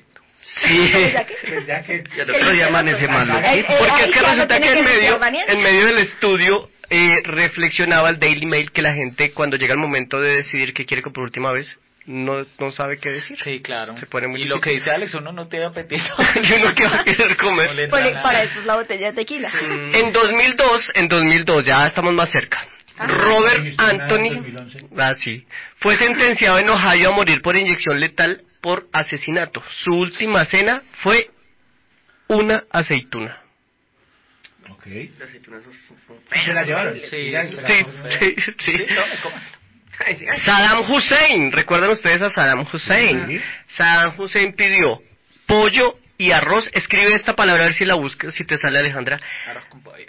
Sí. Pues ya que... Y el otro día amanece malo. Porque Porque es que ya no resulta tiene que que estudiar, Daniel. en medio del estudio reflexionaba el Daily Mail que la gente cuando llega el momento de decidir qué quiere por última vez no sabe qué decir. Sí, claro. Se pone muy y lo que difícil. dice Alex, uno no tiene apetito. Y uno que va a querer No comer. le entra nada. Para eso es la botella de tequila. En 2002 ya estamos más cerca. Robert Anthony, sí, fue sentenciado en Ohio a morir por inyección letal por asesinato. Su última cena fue una aceituna. Ok. Las aceitunas ¿Se la llevaron? Sí, sí. Saddam Hussein, ¿recuerdan ustedes a Saddam Hussein? Sí. Saddam Hussein pidió pollo y arroz. Escribe esta palabra a ver si la buscas, si te sale, Alejandra. Arroz con pollo.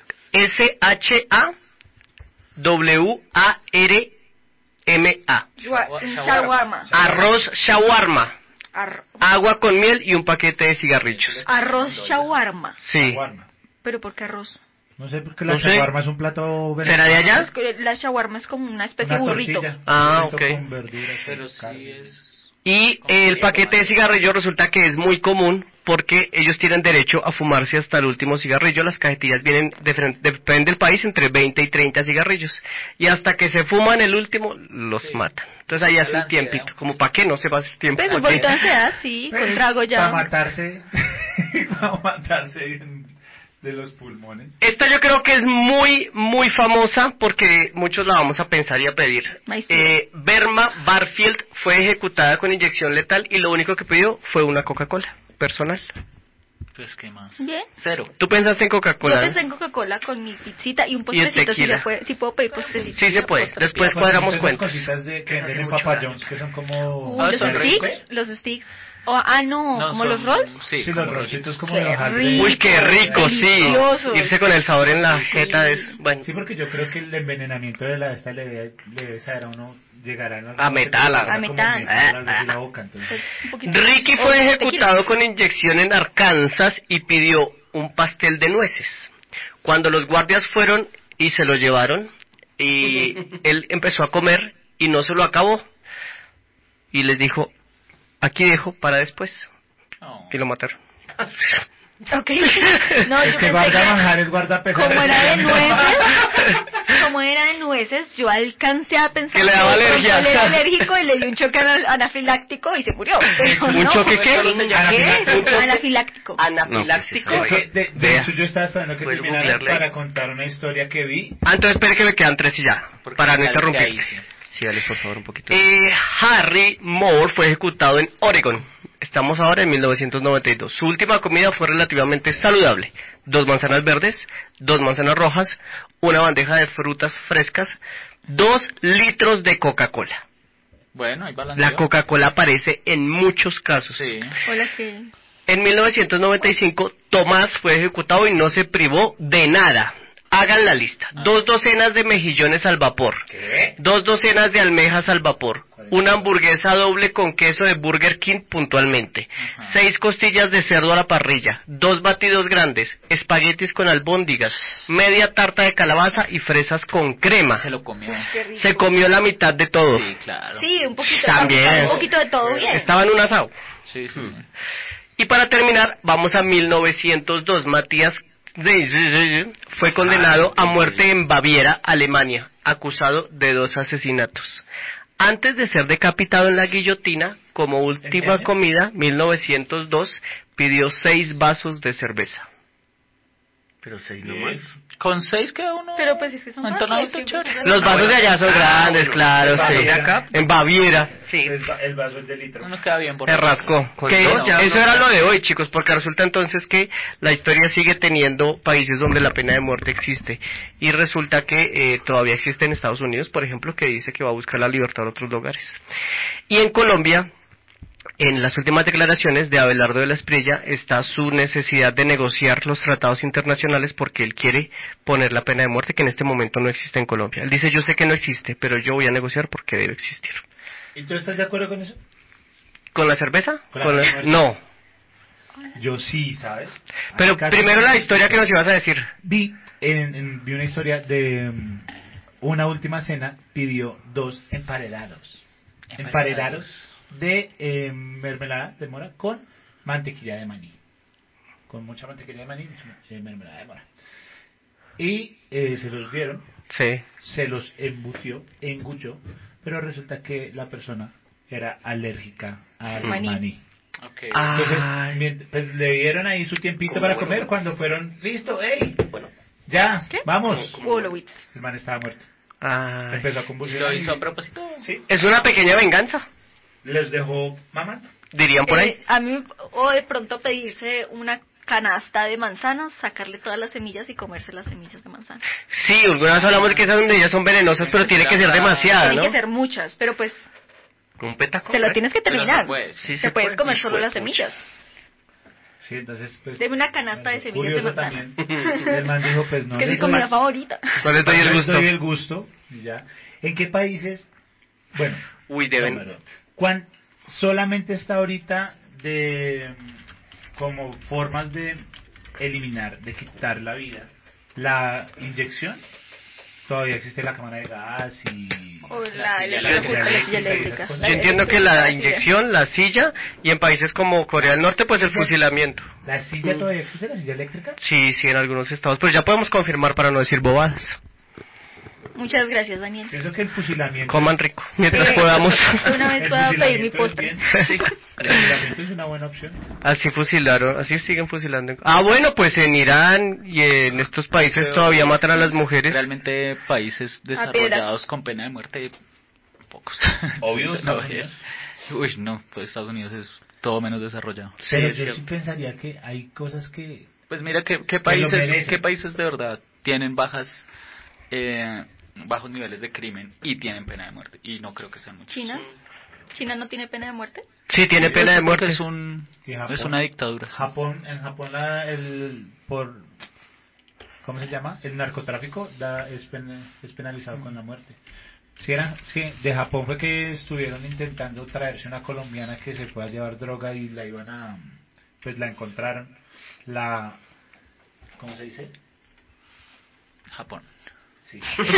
SHAWARMA. Shawarma. Arroz shawarma. Agua con miel y un paquete de cigarrillos. Arroz shawarma. Sí. Shawarma. ¿Pero por qué arroz? No sé, porque la No sé. shawarma es un plato... ¿Será de allá? Es que la shawarma es como una especie de Una burrito. tortilla, Ah, burrito ok. con verduras, Pero con sí carne. es... Y el paquete de cigarrillos resulta que es muy común porque ellos tienen derecho a fumarse hasta el último cigarrillo. Las cajetillas vienen, depende del país, entre 20 y 30 cigarrillos. Y hasta que se fuman el último, los matan. Entonces ahí hace un tiempito, como para que no se pase el tiempo. Pues un poquito de ansiedad, sí, con trago ya. Para matarse, para matarse de los pulmones. Esta yo creo que es muy famosa porque muchos la vamos a pensar y a pedir. Verma Barfield fue ejecutada con inyección letal y lo único que pidió fue una Coca-Cola personal. Pues qué más. Bien. Cero. ¿Tú pensaste en Coca-Cola? Yo pensé en Coca-Cola con mi pizzita y un Y el postrecito. tequila. Si puedo pedir postrecito. Sí se puede, después cuadramos Esas cuentas. cositas que venden en Papa John's que son como... Los son ricos. sticks. Los sticks. no, como son- los rolls. Sí, Sí, como los rollitos como Qué de hojaldre. rico. Uy, qué rico, sí. Deliciosos. Irse con el sabor en la jeta es... Bueno, Sí, porque yo creo que el envenenamiento de esta le debe saber a uno, llegará en algún A momento metal, que a como metal. metal, algo así en la boca, entonces. Pues, un poquito. Ricky O fue tequila. ejecutado con inyección en Arkansas y pidió un pastel de nueces. Cuando los guardias fueron y se lo llevaron, y él empezó a comer y no se lo acabó. Y les dijo, aquí dejo para después. No. Y lo mataron. Ok. No, yo Es que pensé guarda que manjares, guarda pesares. como era de nueces, yo alcancé a pensar Que le daba de pronto alergia. él era alérgico y le dio un choque anafiláctico y se murió. Pero ¿Un no. choque qué? Anafiláctico. Anafiláctico. Es que, de Vea. hecho, yo estaba esperando que ¿Puedes terminaras googlearle ahí? para contar una historia que vi. Ah, entonces espere que me quedan 3 y ya, Porque para no ya decía interrumpir. ahí, sí. Sí, dale por favor un poquito. Harry Moore fue ejecutado en Oregon. Estamos ahora en 1992. Su última comida fue relativamente saludable. 2 manzanas verdes, 2 manzanas rojas, una bandeja de frutas frescas, 2 litros de Coca-Cola. Bueno, ahí va La Coca-Cola aparece en muchos casos. Sí. Hola, sí. En 1995, Tomás fue ejecutado y no se privó de nada. Hagan la lista. 2 docenas de mejillones al vapor. 2 docenas de almejas al vapor. Una hamburguesa doble con queso de Burger King puntualmente. 6 costillas de cerdo a la parrilla. 2 batidos grandes. Espaguetis con albóndigas. Media tarta de calabaza y fresas con crema. Se lo comió. Qué rico. Se comió la mitad de todo. Sí, claro. Sí, un poquito, También. un poquito de todo bien. Estaba en un asado. Sí, sí, sí. Y para terminar, vamos a 1902. Matías fue condenado a muerte en Baviera, Alemania, acusado de 2 asesinatos. Antes de ser decapitado en la guillotina, como última comida, 1902, pidió 6 vasos de cerveza. Pero 6 nomás. Con 6 queda uno. Pero pues es que son entonadito fáciles, chévere. Los vasos de allá son grandes, claro, vaso sí. de acá. En Baviera, sí. El vaso es de litro. Uno queda bien por Se rascó. Que dos ya eso no- era lo de hoy, chicos, porque resulta entonces que la historia sigue teniendo países donde la pena de muerte existe. Y resulta que todavía existe en Estados Unidos, por ejemplo, que dice que va a buscar la libertad en otros lugares. Y en Colombia, en las últimas declaraciones de Abelardo de la Espriella está su necesidad de negociar los tratados internacionales porque él quiere poner la pena de muerte que en este momento no existe en Colombia. Él dice, yo sé que no existe, pero yo voy a negociar porque debe existir. ¿Y tú estás de acuerdo con eso? ¿Con la cerveza? ¿Con la pena de muerte? No. Yo sí, ¿sabes? Pero Casi- primero la historia que nos ibas a decir. Vi una historia de una última cena, pidió 2 emparedados de mermelada de mora con mantequilla de maní. Con mucha mantequilla de maní, mermelada de mora. Y se los dieron, Sí. se los engulló, pero resulta que la persona era alérgica al maní. Okay. Entonces, pues le dieron ahí su tiempito para comer. Cuando fueron, listo, ¡ey! Ya, vamos. El man estaba muerto. Empezó a convulsionar. ¿Lo hizo a propósito? Sí. Es una pequeña venganza, Les dejó mamando. dirían por ahí. A mí, o de pronto pedirse una canasta de manzanas, sacarle todas las semillas y comerse las semillas de manzana. Sí, alguna vez hablamos de que esas semillas son venenosas, pero tiene que ser demasiada, Tienen ¿no? que ser muchas, pero pues Un petaco. te lo tienes que terminar. Sí, Te puedes comer solo las semillas. Sí, entonces, pues... Deme una canasta de semillas de curioso manzana. también. El man dijo, pues no Que es mi les comida doy- favorita. ¿Cuál les doy el les gusto? doy el gusto, y ya. ¿En qué países? Bueno, Uy, deben... no, perdón. Solamente está ahorita de como formas de eliminar, de quitar la vida. La inyección, todavía existe la cámara de gas y... O la silla eléctrica. Yo entiendo que la inyección, la silla, y en países como Corea del Norte, pues el fusilamiento. ¿La silla todavía existe, la silla eléctrica? Sí, sí, en algunos estados, pero ya podemos confirmar para no decir bobadas. Muchas gracias, Daniel. Pienso que el fusilamiento... Coman rico, mientras podamos. Una vez pueda pedir mi postre. El fusilamiento es una buena opción. Así fusilaron, así siguen fusilando. Ah, bueno, pues en Irán y en estos países todavía matan a las mujeres. Realmente países desarrollados con pena de muerte, pocos. Obvio, No, Estados Unidos. Uy, no, pues Estados Unidos es todo menos desarrollado. Pero yo sí pensaría que hay cosas que... Pues mira, ¿qué lo países merecen. de verdad tienen bajos niveles de crimen y tienen pena de muerte? Y no creo que sean muchos. ¿China no tiene pena de muerte? Sí, tiene pena de muerte. Es Y Japón. una dictadura. En Japón ¿cómo se llama? El narcotráfico es penalizado con la muerte. De Japón fue que estuvieron intentando traerse una colombiana que se fue a llevar droga y la iban a... Pues la encontraron. ¿Cómo se dice? Japón. Sí.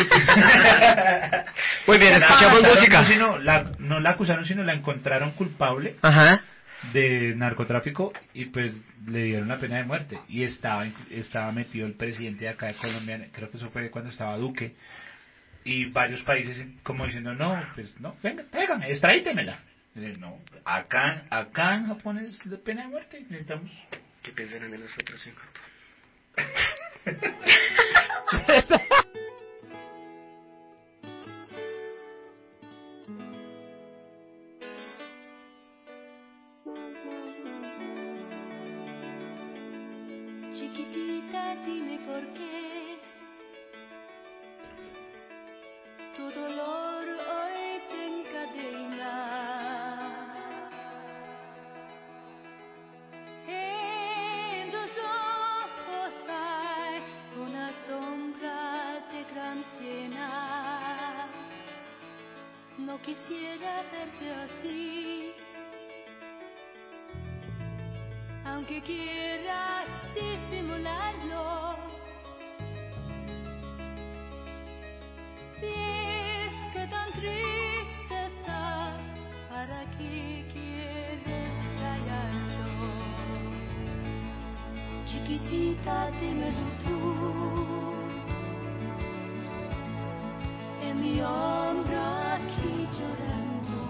Muy bien, escuchamos música. No la acusaron, sino la encontraron culpable de narcotráfico y pues le dieron la pena de muerte. Y estaba metido el presidente de acá de Colombia, creo que eso fue cuando estaba Duque, y varios países como diciendo, no, pues no, venga, tráigame, extradítemela. No, acá en Japón es de pena de muerte, necesitamos... ¿Qué piensan de nosotros en Japón? Chiquitita, dime por qué tu dolor hoy te encadena. En tus ojos hay una sombra de gran pena. No quisiera verte así, aunque quieras disimularlo. Si es que tan triste estás, ¿para qué quieres callarlo? Chiquitita, dímelo tú, en mi hombro aquí llorando.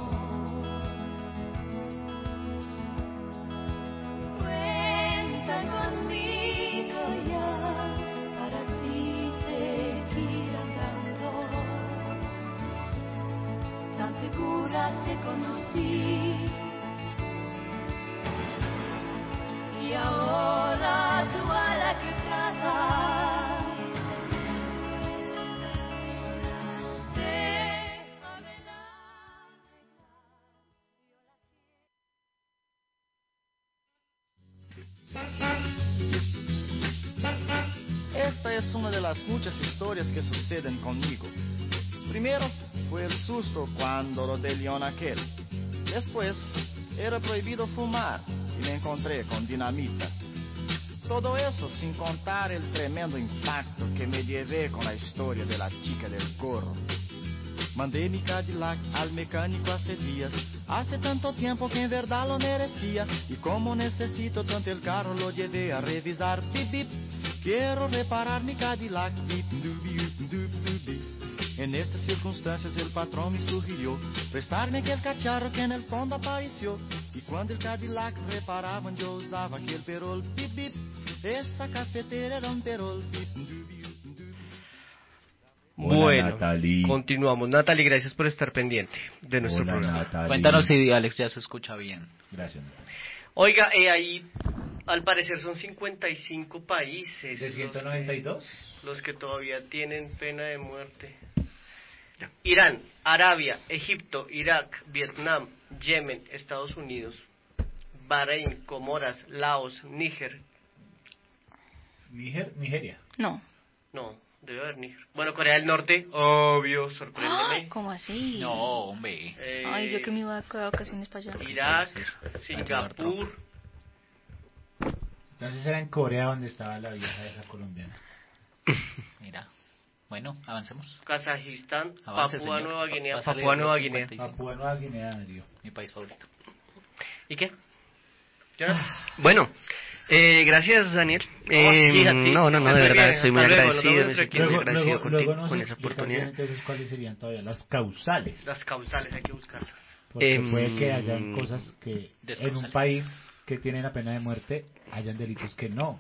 Cuenta conmigo ya, para así seguir andando. Tan segura te conocí, y ahora tú a la que tratas. Déjame la... Esta es una de las muchas historias que suceden conmigo. Primero fue el susto cuando rodé el león aquel. Después era prohibido fumar y me encontré con dinamita. Todo eso sin contar el tremendo impacto que me llevé con la historia de la chica del gorro. Mandé mi Cadillac al mecánico hace días. Hace tanto tiempo que en verdad lo merecía. Y como necesito tanto el carro, lo llevé a revisar. Bip, bip. Quiero reparar mi Cadillac. Bip, dubi, dubi, dubi. En estas circunstancias el patrón me sugirió prestarme aquel cacharro que en el fondo apareció. Y cuando el Cadillac reparaban yo usaba aquel perol. Bip, bip. Esta cafetera era un perol. Bip, dubi, dubi. Bueno, Natalie. continuamos. Natalie, gracias por estar pendiente de nuestro programa. Natalie. Cuéntanos si Alex ya se escucha bien. Gracias, Natalia. Oiga, ahí al parecer son 55 países. ¿De 192? Los que todavía tienen pena de muerte. Irán, Arabia, Egipto, Irak, Vietnam, Yemen, Estados Unidos, Bahrein, Comoras, Laos, Níger. Nigeria. No. No, debe haber Níger. Bueno, Corea del Norte, obvio, sorpréndeme. ¿Cómo así? No, hombre. Ay, yo que me iba a quedar vacaciones para allá. Irak, Singapur. Entonces era en Corea donde estaba la vieja esa colombiana. Mira. Bueno, avancemos. Kazajistán, Avance, Papúa señor. Nueva Guinea, Va a salir Papúa los Nueva Guinea. 55. Papúa Nueva Guinea, Darío. Mi país favorito. ¿Y qué? ¿Jonathan? Bueno, gracias, Daniel. No, de verdad, estoy muy agradecido, me siento muy agradecido contigo nos con esa explica oportunidad. bien, entonces, ¿cuáles serían todavía las causales? Las causales, hay que buscarlas. Porque puede que hayan cosas que en un descausales. país que tiene la pena de muerte hayan delitos que no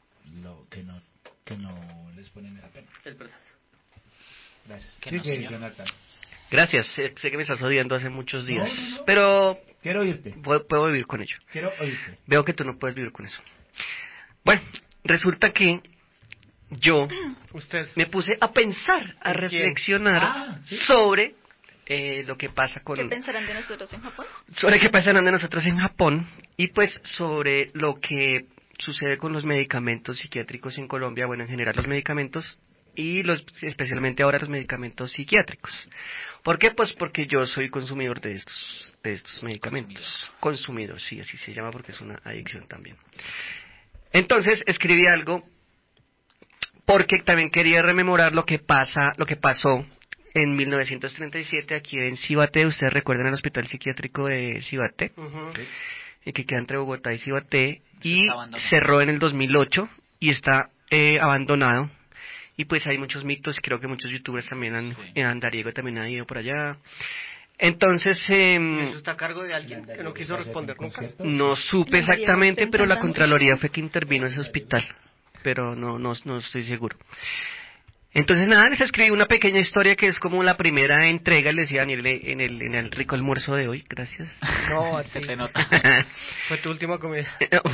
les ponen esa pena. Es verdad. Gracias. Que Sí, no, que señor. Jonathan. Gracias, sé que me estás odiando hace muchos días, No. pero Quiero oírte. puedo vivir con ello. Quiero oírte. Veo que tú no puedes vivir con eso. Bueno, resulta que yo Usted. me puse a pensar, a ¿Quién? reflexionar ¿Sí? sobre lo que pasa ¿Qué pensarán de nosotros en Japón? sobre qué pasa de nosotros en Japón y pues sobre lo que sucede con los medicamentos psiquiátricos en Colombia, bueno, en general los medicamentos y especialmente ahora los medicamentos psiquiátricos. ¿Por qué? Pues porque yo soy consumidor de estos medicamentos. Consumidor, sí, así se llama porque es una adicción también. Entonces escribí algo porque también quería rememorar lo que pasó en 1937 aquí en Cibaté. Ustedes recuerdan el hospital psiquiátrico de Cibaté, que queda entre Bogotá y Cibaté, y cerró en el 2008 y está abandonado. Y pues hay muchos mitos, creo que muchos youtubers también Andariego también ha ido por allá. Entonces, ¿Eso está a cargo de alguien que no quiso responder nunca? no supe exactamente, pero la Contraloría fue que intervino en ese hospital, pero no estoy seguro. Entonces nada, les escribí una pequeña historia que es como la primera entrega, les decía Daniel, en el rico almuerzo de hoy, gracias. No, Se te nota. Fue tu última comida.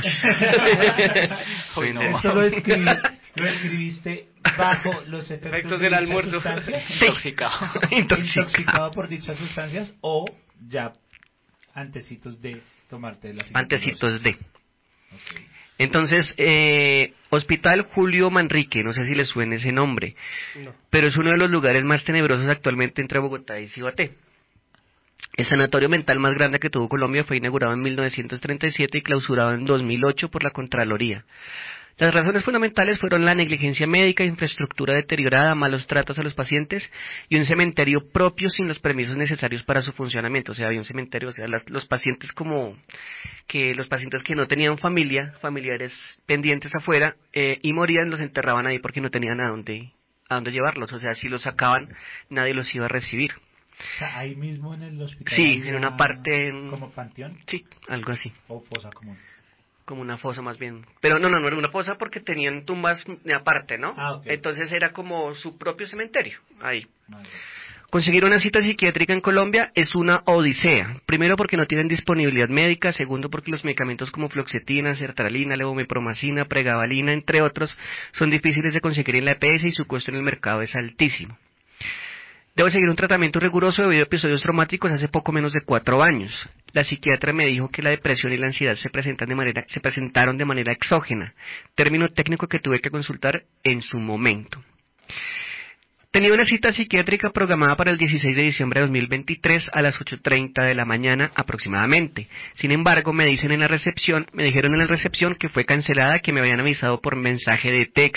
Uy, no. Esto lo escribiste bajo los efectos del de almuerzo. dichas sustancias. Intoxicado. Intoxicado por dichas sustancias o ya antecitos de tomarte la siguiente Antecitos dosis. de. Ok. Entonces, Hospital Julio Manrique, no sé si les suena ese nombre, No. pero es uno de los lugares más tenebrosos actualmente entre Bogotá y Cibaté. El sanatorio mental más grande que tuvo Colombia fue inaugurado en 1937 y clausurado en 2008 por la Contraloría. Las razones fundamentales fueron la negligencia médica, infraestructura deteriorada, malos tratos a los pacientes y un cementerio propio sin los permisos necesarios para su funcionamiento. O sea, había un cementerio, o sea, los pacientes que no tenían familiares pendientes afuera, y morían, los enterraban ahí porque no tenían a dónde llevarlos. O sea, si los sacaban, nadie los iba a recibir. O sea, ahí mismo en el hospital. Sí, había en una parte... ¿Como panteón? Sí, algo así. ¿O fosa común? Como una fosa más bien. Pero no era una fosa porque tenían tumbas aparte, ¿no? Ah, ok. Entonces era como su propio cementerio, ahí. Vale. Conseguir una cita psiquiátrica en Colombia es una odisea. Primero porque no tienen disponibilidad médica, segundo porque los medicamentos como fluoxetina, sertralina, levomepromacina, pregabalina, entre otros, son difíciles de conseguir en la EPS y su costo en el mercado es altísimo. Debo seguir un tratamiento riguroso debido a episodios traumáticos hace poco menos de 4 años. La psiquiatra me dijo que la depresión y la ansiedad se presentaron de manera exógena, término técnico que tuve que consultar en su momento. Tenía una cita psiquiátrica programada para el 16 de diciembre de 2023 a las 8:30 de la mañana aproximadamente. Sin embargo, me dijeron en la recepción que fue cancelada, que me habían avisado por mensaje de texto.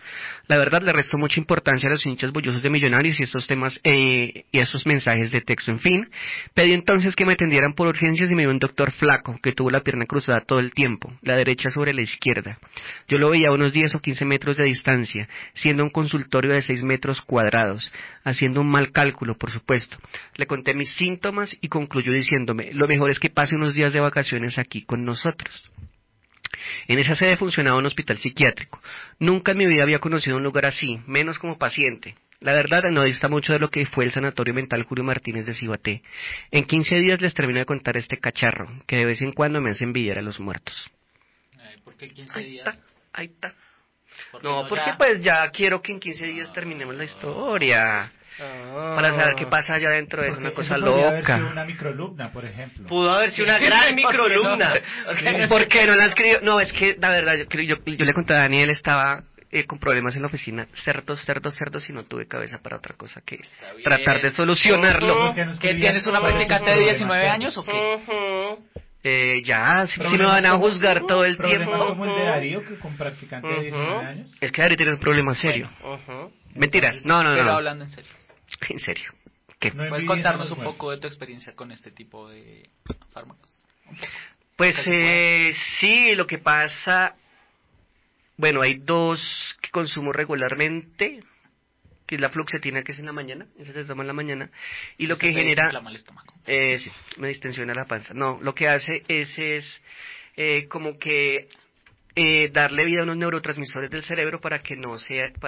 La verdad le resto mucha importancia a los hinchas bullosos de Millonarios y estos temas y esos mensajes de texto. En fin, pedí entonces que me atendieran por urgencias y me dio un doctor flaco que tuvo la pierna cruzada todo el tiempo, la derecha sobre la izquierda. Yo lo veía a unos 10 o 15 metros de distancia, siendo un consultorio de 6 metros cuadrados, haciendo un mal cálculo, por supuesto. Le conté mis síntomas y concluyó diciéndome, lo mejor es que pase unos días de vacaciones aquí con nosotros. En esa sede funcionaba un hospital psiquiátrico. Nunca en mi vida había conocido un lugar así, menos como paciente. La verdad no dista mucho de lo que fue el Sanatorio Mental Julio Martínez de Cibaté. En 15 días les termino de contar este cacharro, que de vez en cuando me hace envidiar a los muertos. ¿Por qué 15 días? Ahí está. No, porque pues ya quiero que en 15 días terminemos la historia. Para saber qué pasa allá dentro de una cosa podría haber loca. sido una microlumna, por ejemplo. Pudo haber sido una gran microlumna. ¿Por qué no la escribió? No, es que la verdad, yo le conté a Daniel, estaba con problemas en la oficina, cerdos, y no tuve cabeza para otra cosa que tratar de solucionarlo. ¿Qué tienes, una practicante de 19 años o qué? Ya, si me van a juzgar todo el tiempo. ¿Problemas como el de Darío, que con practicante de 19 años? Es que Darío tiene un problema serio. Mentiras, no. Pero hablando en serio. En serio. ¿Qué? ¿Puedes contarnos un poco de tu experiencia con este tipo de fármacos? Pues sí, lo que pasa... Bueno, hay dos que consumo regularmente, que es la fluoxetina, que es en la mañana, esa se toma en la mañana, y lo que genera... mal estómago. Sí, me distensiona la panza. No, lo que hace es como que darle vida a unos neurotransmisores del cerebro para que no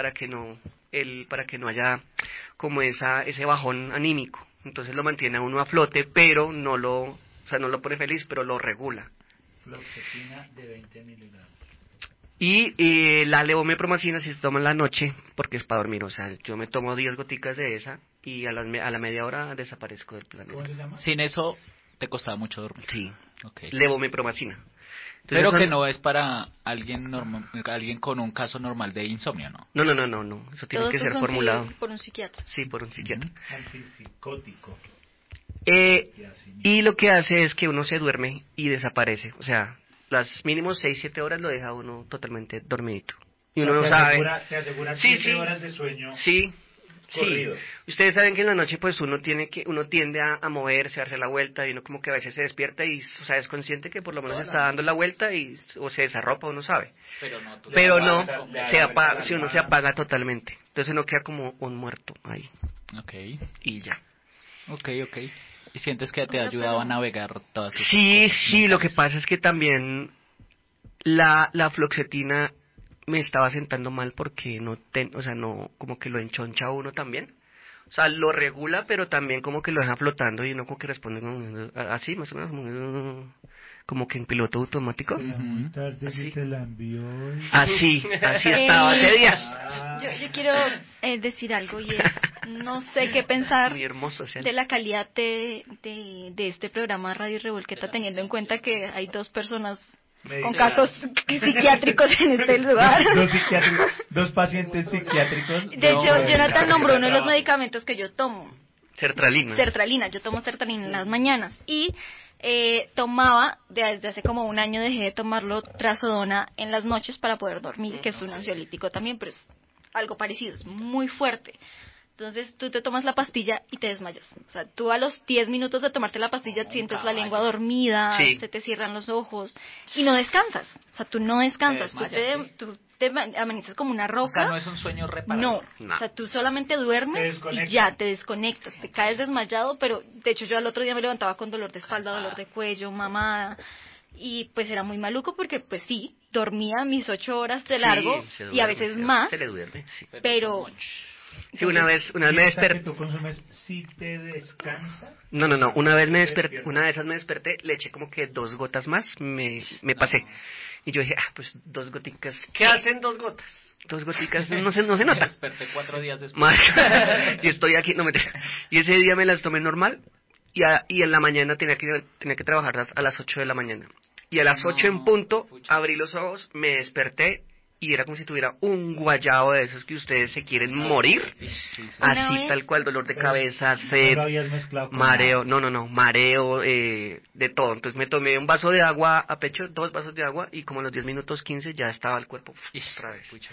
haya como ese bajón anímico. Entonces lo mantiene a uno a flote, pero no lo pone feliz, pero lo regula. Fluoxetina de 20 miligramos. Y la levomepromacina si se toma en la noche, porque es para dormir. O sea, yo me tomo 10 goticas de esa y a la media hora desaparezco del planeta. ¿Cómo se llama? Sin eso te costaba mucho dormir. Sí, okay. Levomepromacina. Entonces, pero que no es para alguien con un caso normal de insomnio, ¿no? No. Eso tiene que ser formulado. Por un psiquiatra. Sí, por un psiquiatra. Antipsicótico. Y lo que hace es que uno se duerme y desaparece. O sea, las mínimos 6-7 horas lo deja uno totalmente dormidito. Y uno no sabe. Te asegura 7 horas de sueño. Sí. Corrido. Sí, ustedes saben que en la noche pues uno tiende a moverse, a darse la vuelta y uno como que a veces se despierta y, o sea, es consciente que por lo menos está dando la vuelta o se desarropa, uno sabe. Pero no, si uno se apaga totalmente. Entonces uno queda como un muerto ahí. Okay. Y ya. Okay. ¿Y sientes que te ha ayudado a navegar todas esas cosas? Sí, lo que pasa es que también la fluoxetina me estaba sentando mal porque no, como que lo enchoncha a uno también. O sea, lo regula, pero también como que lo deja flotando y uno como que responde así, más o menos, como que en piloto automático. Así te la envió. Así estaba hace días. Yo quiero decir algo y es, no sé qué pensar muy hermoso, de la calidad de este programa Radio Revolqueta, teniendo en cuenta que hay dos personas con casos psiquiátricos en este lugar. Dos pacientes psiquiátricos. De hecho, Jonathan nombró uno de los medicamentos que yo tomo. Sertralina. Yo tomo sertralina en las mañanas. Y tomaba, desde hace como un año dejé de tomarlo trazodona en las noches para poder dormir, que es un ansiolítico también, pero es algo parecido, es muy fuerte. Entonces tú te tomas la pastilla y te desmayas. O sea, tú a los 10 minutos de tomarte la pastilla sientes la lengua dormida, se te cierran los ojos y no descansas. O sea, tú no descansas, tú te amaneces como una roca. O sea, no es un sueño reparador. No. O sea, tú solamente duermes y ya te desconectas, te caes desmayado, pero de hecho yo al otro día me levantaba con dolor de espalda, dolor de cuello, mamada. Y pues era muy maluco porque pues sí, dormía mis 8 horas de largo y a veces más. Se le duerme, pero sí, una vez me desperté. ¿Que tú consumes si te descansa? No, una vez me desperté, una de esas me desperté, le eché como que 2 gotas más, me pasé. Y yo dije, pues 2 goticas. ¿Qué hacen 2 gotas? 2 goticas no se nota. Me desperté 4 días después. Y estoy aquí, y ese día me las tomé normal y en la mañana tenía que trabajar a las 8 de la mañana. Y a las 8 en punto, abrí los ojos, me desperté y era como si tuviera un guayabo de esos que ustedes se quieren morir. Así tal cual, dolor de cabeza, sed, mareo, mareo, de todo. Entonces me tomé un vaso de agua a pecho, 2 vasos de agua y como a los 10 minutos 15 ya estaba el cuerpo otra vez.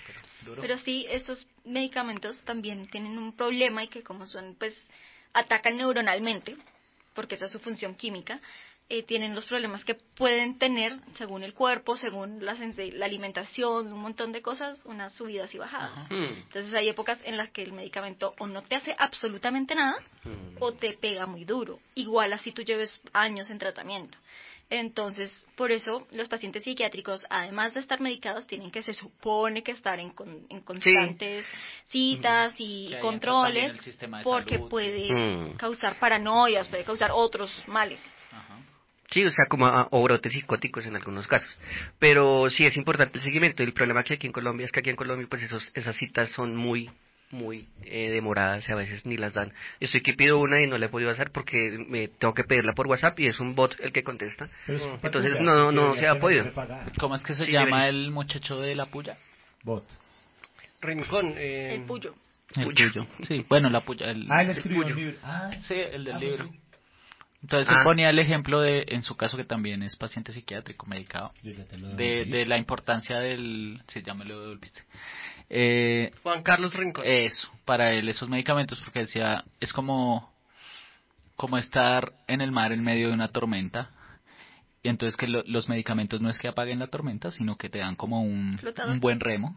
Pero sí, estos medicamentos también tienen un problema y que como son, pues, atacan neuronalmente, porque esa es su función química, tienen los problemas que pueden tener, según el cuerpo, según la alimentación, un montón de cosas, unas subidas y bajadas. Entonces hay épocas en las que el medicamento o no te hace absolutamente nada, o te pega muy duro, igual así tú lleves años en tratamiento. Entonces, por eso los pacientes psiquiátricos, además de estar medicados, tienen que, se supone que estar en constantes citas y controles, porque puede causar paranoias, puede causar otros males. Sí, o sea, como o brotes psicóticos en algunos casos. Pero sí es importante el seguimiento. El problema que aquí en Colombia es que aquí en Colombia pues esas citas son muy demoradas y a veces ni las dan. Yo estoy que pido una y no la he podido hacer porque me tengo que pedirla por WhatsApp y es un bot el que contesta. Entonces no se ha podido. ¿Cómo es que se llama el muchacho de la puya? Bot. Rincón. El puyo. El puyo. Sí, bueno, la puya. Él escribió un libro. Sí, el del libro. Sí. Entonces él ponía el ejemplo de, en su caso que también es paciente psiquiátrico medicado, de la importancia del... Sí, ya me lo devolviste. Juan Carlos Rincón. Eso, para él esos medicamentos, porque decía, es como estar en el mar en medio de una tormenta, y entonces que los medicamentos no es que apaguen la tormenta, sino que te dan como un buen remo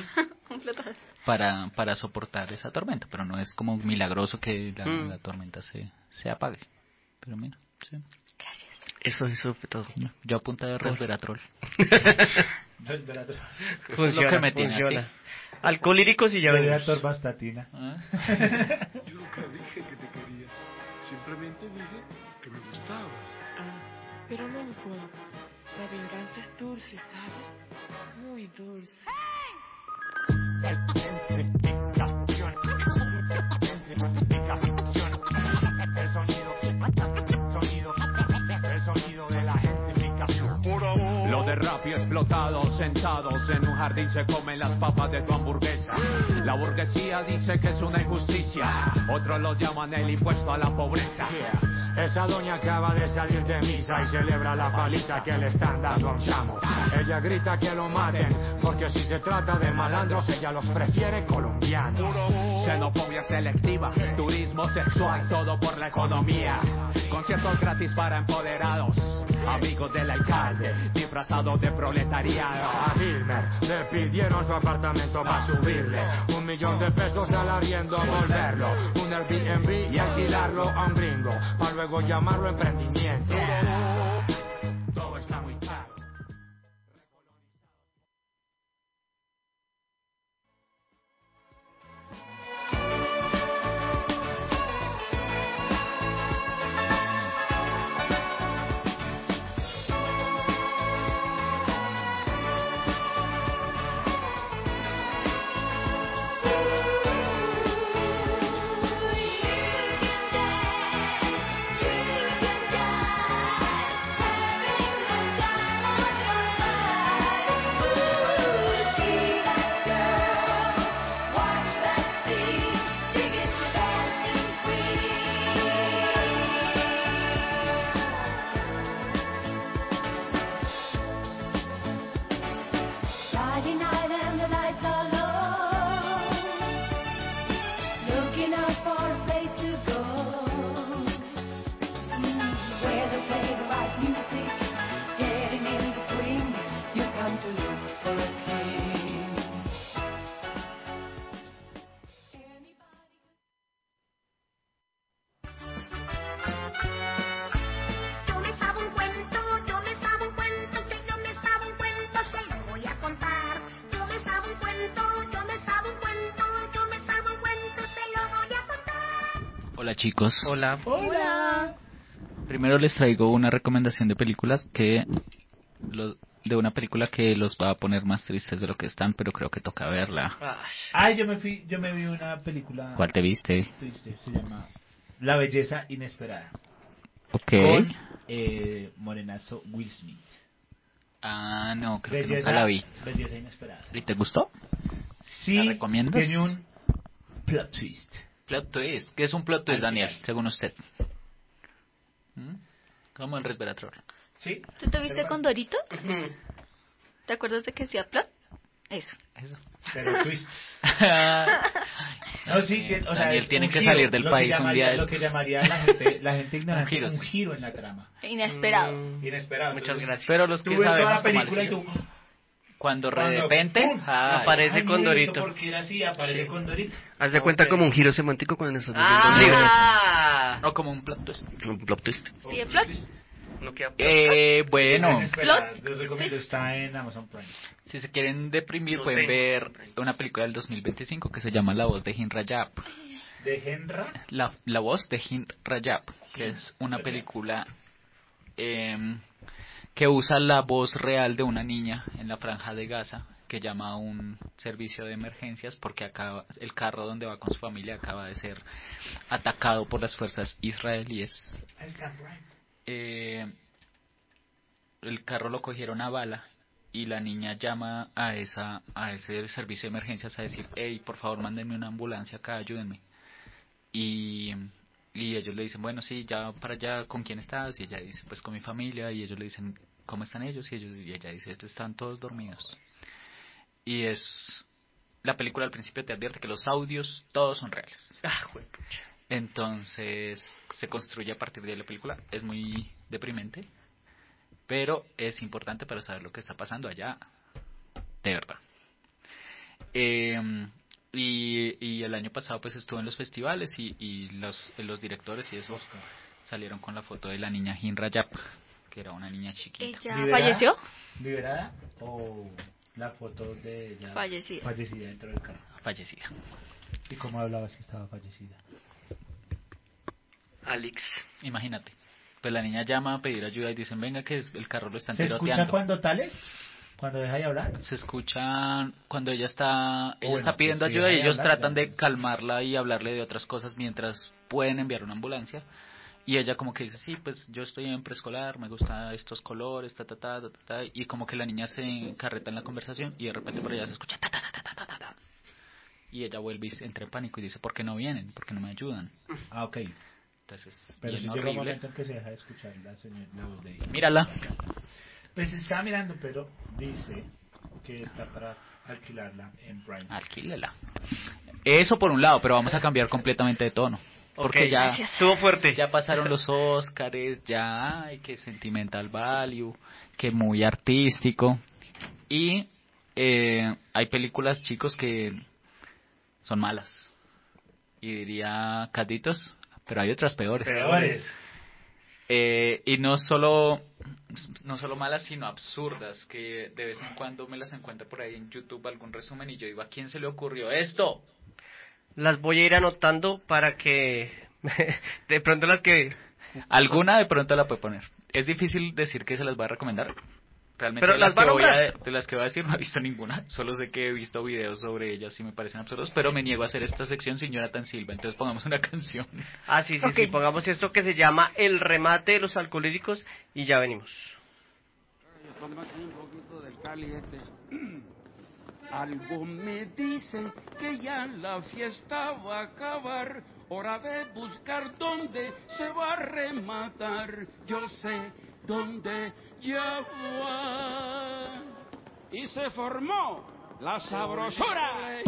para soportar esa tormenta, pero no es como milagroso que la tormenta se apague. Pero mira, sí. Gracias. Eso fue todo. Yo apunté de resveratrol. Resveratrol. Funciona, es lo que me tiene. Alcohólíricos y ya ven. Torvastatina. Yo nunca dije que te quería. Simplemente dije que me gustabas. Pero no importa. La venganza es dulce, ¿sabes? Muy dulce. El sonido de la gentrificación. Lo de rápido explotado, sentados en un jardín se comen las papas de tu hamburguesa. La burguesía dice que es una injusticia, otros lo llaman el impuesto a la pobreza. Esa doña acaba de salir de misa y celebra la paliza que le están dando a un chamo. Ella grita que lo maten, porque si se trata de malandros ella los prefiere colombianos. Xenofobia selectiva, turismo sexual, todo por la economía. Conciertos gratis para empoderados, amigos del alcalde, disfrazados de proletariado. A Hilmer le pidieron su apartamento para subirle $1 millón de pesos al arriendo, volverlo un Airbnb y alquilarlo a un gringo, para luego llamarlo emprendimiento. Todo está muy caro. Friday night and the lights are low, looking out for a place to go, where they play the right music, getting in the swing. You come to look for a king. Yo me sabo un cuento, yo me sabo un cuento, que yo me sabo un cuento, se lo voy a contar. Yo me sabo un cuento, yo me sabo un cuento, yo me sabo un cuento, se lo voy a contar. Hola chicos. Hola. Hola. Primero les traigo una recomendación de películas de una película que los va a poner más tristes de lo que están, pero creo que toca verla. Ay, yo me vi una película. ¿Cuál te viste? Triste, se llama La belleza inesperada. Ok. Con morenazo Will Smith. Ah, no, creo que nunca la vi. Belleza inesperada. ¿Y te gustó? Sí. ¿La recomiendas? Tiene un plot twist. Plot twist. ¿Qué es un plot twist, Daniel, según usted? Como el resveratrol. ¿Sí? ¿Tú te viste con Dorito? ¿Te acuerdas de que decía plot? Eso. Pero twist. No, sí, o sea, Daniel tiene un que giro, salir del lo país que un llamaría- día. Lo que llamaría la gente ignorante un giro en la trama. Inesperado. Inesperado. Muchas Entonces, gracias. Pero los que tú ves toda sabemos la película y tú... cuando de repente ¡pum! aparece Ay, Condorito. Porque era así, aparece Sí. Condorito. Haz de cuenta como un giro semántico cuando estás viendo Ah. un libro. o como un plot twist. Un plot twist. Sí, de plot. No queda Bueno, Les recomiendo, está en Amazon Prime. si se quieren deprimir Lo pueden tengo. ver una película del 2025 que se llama La voz de Hind Rajab. ¿De Henra? La voz de Hind Rajab, que es una película que usa la voz real de una niña en la franja de Gaza que llama a un servicio de emergencias porque el carro donde va con su familia acaba de ser atacado por las fuerzas israelíes. El carro lo cogieron a bala y la niña llama a ese servicio de emergencias a decir, hey, por favor, mándenme una ambulancia acá, ayúdenme. Y ellos le dicen, bueno, sí, ya para allá, ¿con quién estás? Y ella dice, pues con mi familia. Y ellos le dicen, ¿cómo están ellos? Y ella dice, están todos dormidos. Y la película al principio te advierte que los audios todos son reales. Entonces se construye a partir de la película. Es muy deprimente, pero es importante para saber lo que está pasando allá, de verdad. Y el año pasado pues estuve en los festivales y los directores y eso salieron con la foto de la niña Hind Rajab, que era una niña chiquita. ¿Ella falleció? ¿Liberada o la foto de ella Fallecida dentro del carro? Fallecida. ¿Y cómo hablaba si estaba fallecida? Alex. Imagínate. Pues la niña llama a pedir ayuda y dicen, venga que el carro lo están ¿Se tiroteando. escucha cuando tales? ¿Cuando deja de hablar? Se escuchan cuando ella está Bueno, pidiendo pues, ayuda y deja de ellos hablar, tratan claro. de calmarla y hablarle de otras cosas mientras pueden enviar una ambulancia. Y ella como que dice, sí, pues yo estoy en preescolar, me gustan estos colores, y como que la niña se encarreta en la conversación y de repente por allá se escucha y ella vuelve y entra en pánico y dice, ¿por qué no vienen? ¿Por qué no me ayudan? Ah, ok. Entonces, Pero bien si llega un horrible. momento en que se deja de escuchar la voz de ella. Mírala. Pues estaba mirando, pero dice que está para alquilarla en Prime. Alquílela. Eso por un lado, pero vamos a cambiar completamente de tono. Porque ya estuvo fuerte. Ya pasaron los Óscares, ya hay que Sentimental Value, que muy artístico. Y hay películas, chicos, que son malas. Y diría Caditos, pero hay otras peores. Y no solo malas, sino absurdas, que de vez en cuando me las encuentro por ahí en YouTube, algún resumen, y yo digo, ¿a quién se le ocurrió esto? Las voy a ir anotando para que de pronto las que... Alguna de pronto la puede poner. Es difícil decir que se las voy a recomendar. Realmente Pero de las las, que va a voy nombrar. de las que voy a decir no he visto ninguna. Solo sé que he visto videos sobre ellas y me parecen absurdos, pero me niego a hacer esta sección sin Jonathan Silva. Entonces pongamos una canción. Ah, sí, sí, pongamos esto que se llama El remate de los alcohólicos y ya venimos. Tómate un poquito del Cali este. Algo me dice que ya la fiesta va a acabar. Hora de buscar dónde se va a rematar. Yo sé dónde ya va. Y se formó la sabrosura.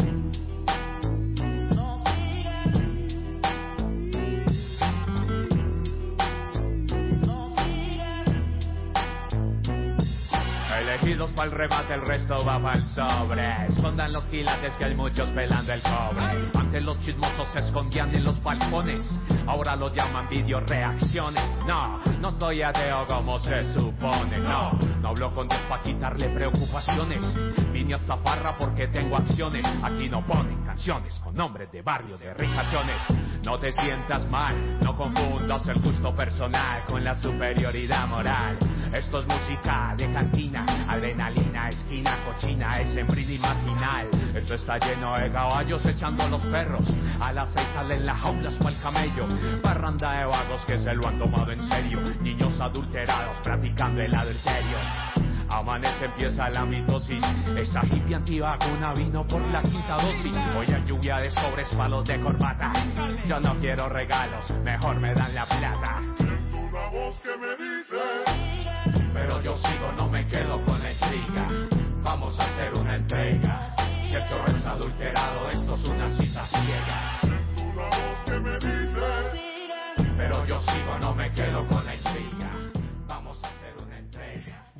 Elegidos para el remate, el resto va para el sobre. Escondan los quilates que hay muchos pelando el cobre. Antes los chismosos se escondían en los balcones, ahora lo llaman videoreacciones. No, no soy ateo como se supone. No hablo con Dios para quitarle preocupaciones. Vine a esta farra porque tengo acciones. Aquí no ponen canciones con nombres de barrio, de ricachones. No te sientas mal, no confundas el gusto personal con la superioridad moral. Esto es música de cantina, adrenalina, esquina, cochina, es hembril y marginal. Esto está lleno de caballos echando los perros. A las 6 salen las jaulas pa'l camello. Parranda de vagos que se lo han tomado en serio. Niños adulterados practicando el adulterio. Amanece, empieza la mitosis. Esa hippie antivacuna vino por la quinta dosis. Hoy hay lluvia de sobres, palos de corbata. Yo no quiero regalos, mejor me dan la plata. Una voz que me dice, pero yo sigo, no me quedo con la intriga. Vamos a hacer una entrega. Y el que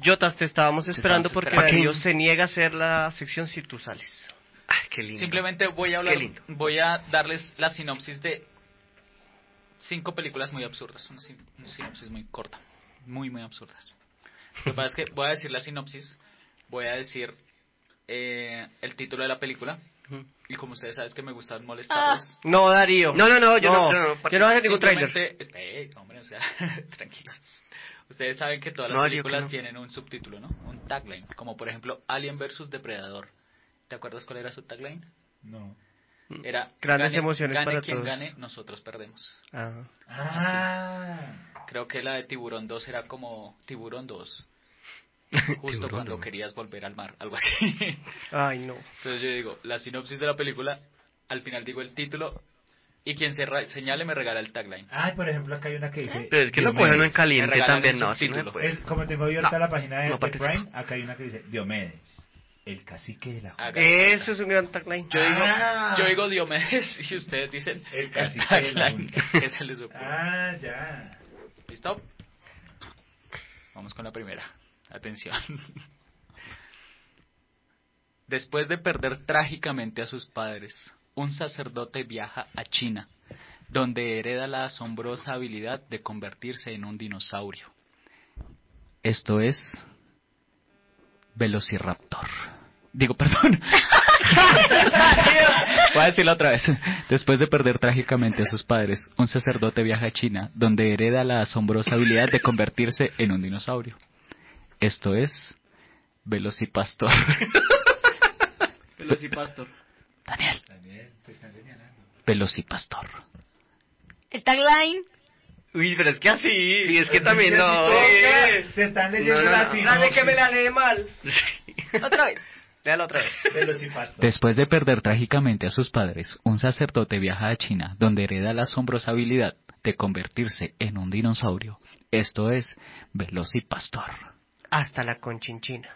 Jotas, te estábamos esperando porque esperando. Darío se niega a hacer la sección si tú sales. Ay, qué lindo. Simplemente voy a darles la sinopsis de 5 películas muy absurdas. Una sinopsis muy corta. Muy absurdas. Lo que pasa es que voy a decir la sinopsis, voy a decir el título de la película. Y como ustedes saben que me gustan molestarlos. No, Darío. No, yo no voy a hacer ningún trailer. Hombre, o sea, tranquilos. Ustedes saben que todas las No, Darío, películas que no. tienen un subtítulo, ¿no? Un tagline. Como por ejemplo Alien vs Depredador. ¿Te acuerdas cuál era su tagline? No. Era Grandes emociones gane para quien todos. gane, nosotros perdemos. Ah. Creo que la de Tiburón 2 era como Tiburón 2. Justo cuando querías volver al mar, algo así. Ay, no. Entonces yo digo, la sinopsis de la película, al final digo el título, y quien señale me regala el tagline. Ay, por ejemplo, acá hay una que dice... Pero es que lo Diomedes. cogen en caliente Me regalan también, el no, así no se subtítulo. puede. Como tengo abierta la página de participo. Prime, acá hay una que dice Diomedes, el cacique de la jungla. Eso es un gran tagline. Yo digo Diomedes y ustedes dicen el cacique de la tagline jungla. que se les ocurre. Ah, ya. ¿Listo? Vamos con la primera. Atención. Después de perder trágicamente a sus padres, un sacerdote viaja a China, donde hereda la asombrosa habilidad de convertirse en un dinosaurio. Esto es Velociraptor. Perdón. Voy a decirlo otra vez. Después de perder trágicamente a sus padres, un sacerdote viaja a China, donde hereda la asombrosa habilidad de convertirse en un dinosaurio. Esto es Velocipastor. Velocipastor. Daniel, te están señalando. Velocipastor. El tagline. Uy, pero es que así. Sí, es que también no. Te están leyendo No, la no. sinopsis. Dale que me la lee mal. Otra vez. Léala otra vez. Velocipastor. Después de perder trágicamente a sus padres, un sacerdote viaja a China, donde hereda la asombrosa habilidad de convertirse en un dinosaurio. Esto es Velocipastor. Hasta la conchinchina.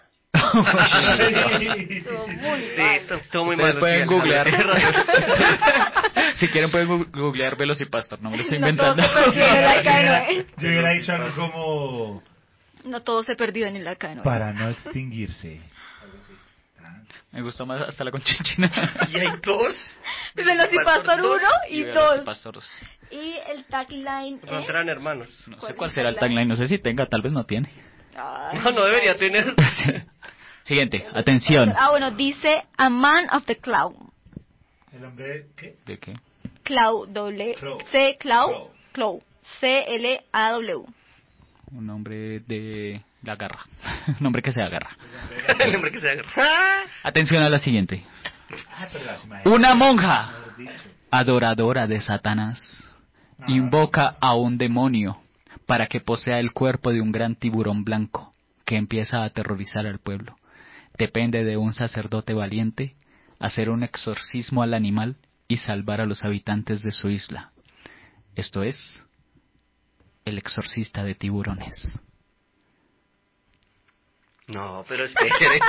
Estuvo muy mal. Estuvo muy Ustedes mal. pueden googlear. Si quieren pueden googlear Velocipastor, no me lo estoy No inventando. todo se perdió en el arca de Noé. Yo hubiera dicho algo como... No todo se perdió en el arca de Noé. Para no extinguirse. Me gustó más hasta la conchinchina. Y hay dos. Velocipastor 1 y 2. Velocipastor 2. Y el tagline No es... serán hermanos. No sé cuál será el tagline, no sé si tenga, tal vez no tiene. Ay, No debería tener. Siguiente, atención. bueno, dice A Man of the Cloud. ¿El hombre qué? ¿De qué? Cloud, doble Crow. C, Cloud, Cloud, C-L-A-W. Un hombre de la garra. Un hombre que se agarra. El hombre que se agarra. Atención a la siguiente. Pero las imágenes... Una monja Mejor dicho. adoradora de Satanás invoca a un demonio para que posea el cuerpo de un gran tiburón blanco que empieza a aterrorizar al pueblo. Depende de un sacerdote valiente hacer un exorcismo al animal y salvar a los habitantes de su isla. Esto es El exorcista de tiburones. No, pero espere.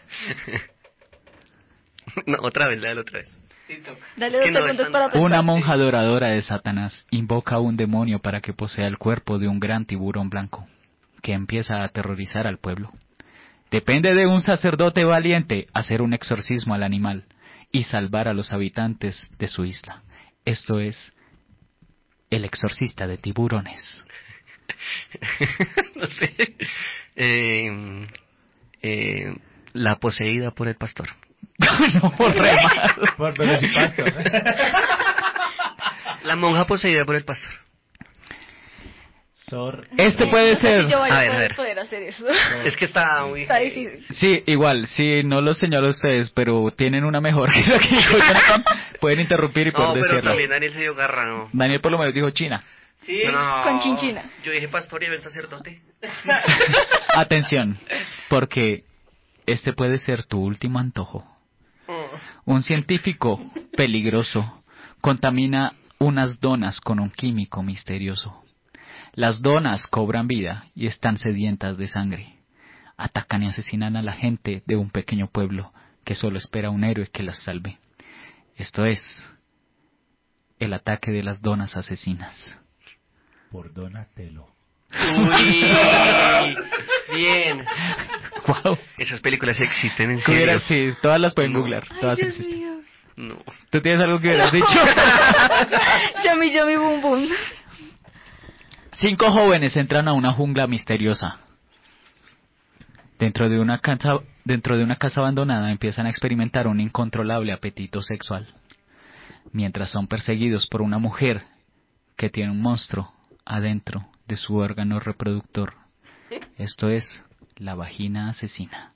No, otra vez, léalo otra vez. Dale Es que 2 no, segundos esta para no. pensar. Una monja adoradora de Satanás invoca a un demonio para que posea el cuerpo de un gran tiburón blanco que empieza a aterrorizar al pueblo. Depende de un sacerdote valiente hacer un exorcismo al animal y salvar a los habitantes de su isla. Esto es El exorcista de tiburones. No sé. La poseída por el pastor. No, por remar. Por Velocipastor. La monja poseída por el pastor. Este puede No sé ser. si yo vaya A ver. poder hacer eso. Es que está muy... Está difícil. Sí, igual, sí, no lo señalo a ustedes, pero tienen una mejor que la que dijo Jonathan. Pueden interrumpir y No, poder pero decirlo. también Daniel se dio garra, ¿no? Daniel por lo menos dijo China. Sí. No, Con chinchina. Yo dije pastor y el sacerdote. Atención, porque este puede ser tu último antojo. Un científico peligroso contamina unas donas con un químico misterioso. Las donas cobran vida y están sedientas de sangre. Atacan y asesinan a la gente de un pequeño pueblo que solo espera un héroe que las salve. Esto es el ataque de las donas asesinas. Por Donatello. Uy, bien. Wow. Esas películas existen en Sí, serio. sí, todas las pueden googlear, todas existen. No. ¿Tú tienes algo que hubieras dicho? Yummy, boom, boom. 5 jóvenes entran a una jungla misteriosa. Dentro de una casa abandonada empiezan a experimentar un incontrolable apetito sexual, mientras son perseguidos por una mujer que tiene un monstruo adentro de su órgano reproductor. Esto es la vagina asesina.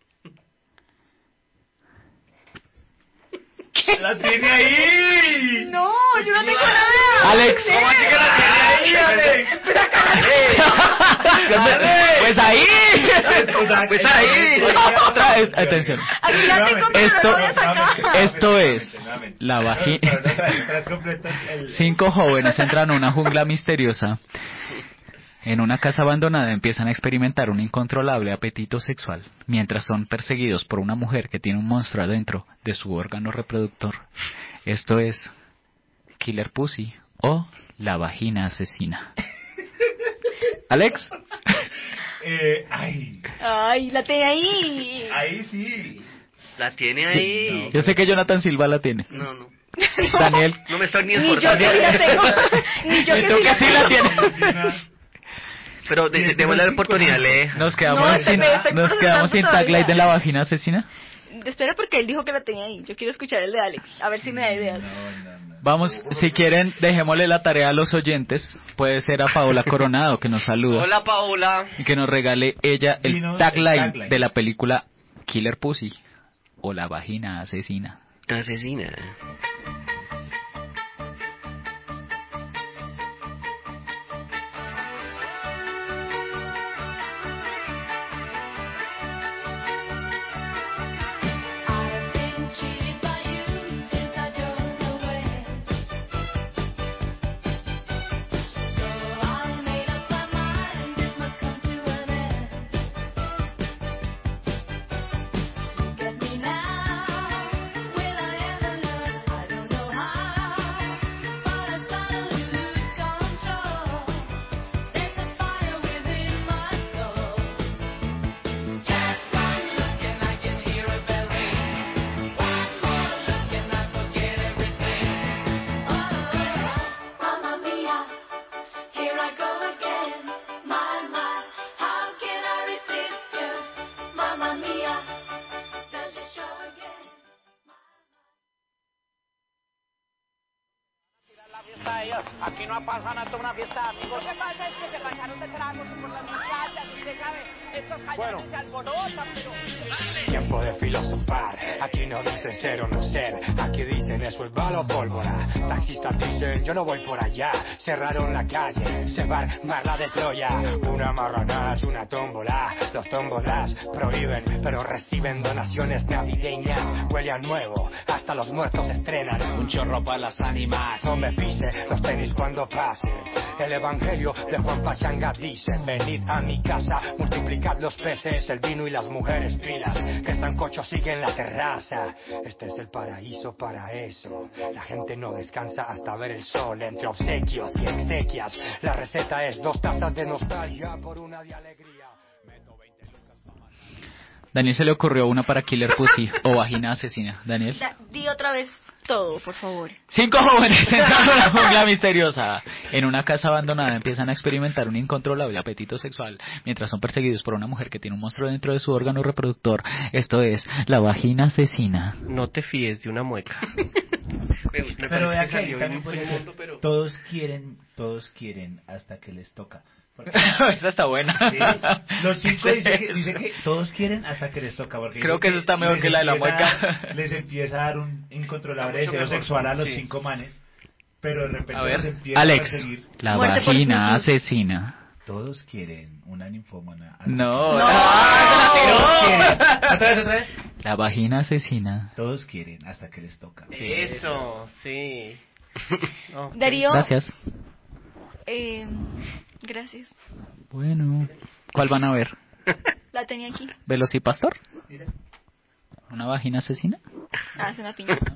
¡La tiene ahí! No, yo no tengo nada. Alex. ¿Cómo así que la tiene ahí, Alex? Pues ahí. Pues ahí. Otra vez, atención. Aquí la tengo, pero no voy a sacar. Esto es la vagina. 5 jóvenes entran a una jungla misteriosa. En una casa abandonada empiezan a experimentar un incontrolable apetito sexual, mientras son perseguidos por una mujer que tiene un monstruo adentro de su órgano reproductor. Esto es Killer Pussy o la vagina asesina. Alex. Ay, la tengo ahí. Ahí sí. La tiene ahí. Yo sé que Jonathan Silva la tiene. No. Daniel. No me estoy ni Ni yo esforzando. que sí la tengo. Ni yo que sí la tengo. Pero démosle la oportunidad, lee. Nos quedamos sin tagline de la vagina asesina. Espera, porque él dijo que la tenía ahí. Yo quiero escuchar el de Alex. A ver si me da ideas. Vamos, si quieren, dejémosle la tarea a los oyentes. Puede ser a Paola Coronado, que nos saluda. Hola, Paola. Y que nos regale ella el tagline de la película Killer Pussy o la vagina asesina. Asesina. Aquí no pasa nada, una fiesta, amigos. Lo que pasa es que se pasaron de tragos por las muchachas, usted sabe, estos cañones se alborotan, pero... Tiempo de filosofar, aquí no dicen ser o no ser, aquí dicen eso es bala o pólvora. Taxistas dicen yo no voy por allá, cerraron la calle, se va a armar la de Troya. Una marranada es una tómbola, los tómbolas prohíben, pero reciben donaciones navideñas. Huele a nuevo, hasta los muertos estrenan. Un chorro para las ánimas, no me pise los tenis cuando pase. El evangelio de Juan Pachanga dice: venid a mi casa, multiplicad los peces, el vino y las mujeres pilas, que el sancocho sigue en la terraza. Este es el paraíso para eso. La gente no descansa hasta ver el sol. Entre obsequios y exequias, la receta es 2 tazas de nostalgia por una de alegría. Daniel se le ocurrió una para Killer Pussy o vagina asesina. Daniel. Di otra vez todo, por favor. 5 jóvenes entrando a la jungla misteriosa. En una casa abandonada empiezan a experimentar un incontrolable apetito sexual mientras son perseguidos por una mujer que tiene un monstruo dentro de su órgano reproductor. Esto es la vagina asesina. No te fíes de una mueca. Pero vea que ahí también puede ser, todos quieren hasta que les toca. Esa está buena. Sí, los 5 dice que todos quieren hasta que les toca. Porque creo que esa está mejor que la de la mueca. Les empieza a dar un incontrolable deseo sexual a los 5 manes, pero de repente los empieza Alex, a perseguir. La vagina asesina. Todos quieren una ninfómana. No. Otra vez. La vagina asesina. Todos quieren hasta que les toca. Eso, sí. Okay. Darío. Gracias. Gracias. Bueno. ¿Cuál van a ver? La tenía aquí. ¿Velocipastor? ¿Una vagina asesina? Ah, es una piña.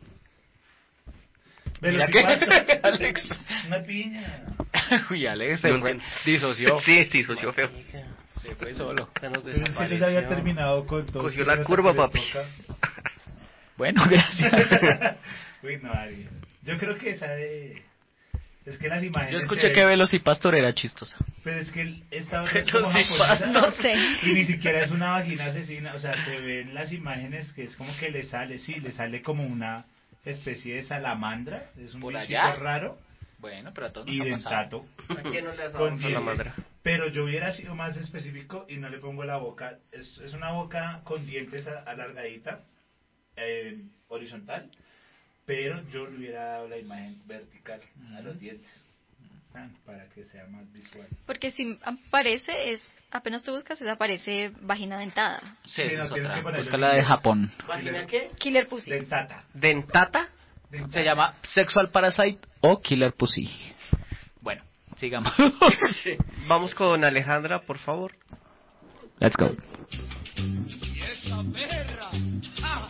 ¿Velocipastor? Alex. Una piña. Uy, Alex se fue. Disoció. Sí, disoció feo. fue solo. Pero es que yo ya había terminado con todo. Cogió la curva, papi. Bueno, gracias. Uy, no, Ari. Yo creo que esa de... Es que las imágenes... Yo escuché que Velocipastor era chistosa. Pero es que esta otra es como japonesa. No sé. Y ni siquiera es una vagina asesina. O sea, se ven las imágenes que es como que le sale como una especie de salamandra. Es un ¿Por bichito allá? raro. Bueno, pero a todos Y nos ha pasado. dentato. ¿A quién no le has dado Con una dientes. salamandra? Pero yo hubiera sido más específico y no le pongo la boca. Es una boca con dientes alargadita, horizontal. Pero yo le hubiera dado la imagen vertical a los dientes. Para que sea más visual. Porque si aparece, apenas tú buscas, aparece vagina dentada. Sí, Sí, no, es tienes otra. que ponerle Busca la de inglés. Japón. ¿Vagina qué? Killer Pussy. Dentata. ¿Dentata? Se llama Sexual Parasite o Killer Pussy. Bueno, sigamos. Vamos con Alejandra, por favor. Let's go. Y esa perra. ¡Ah!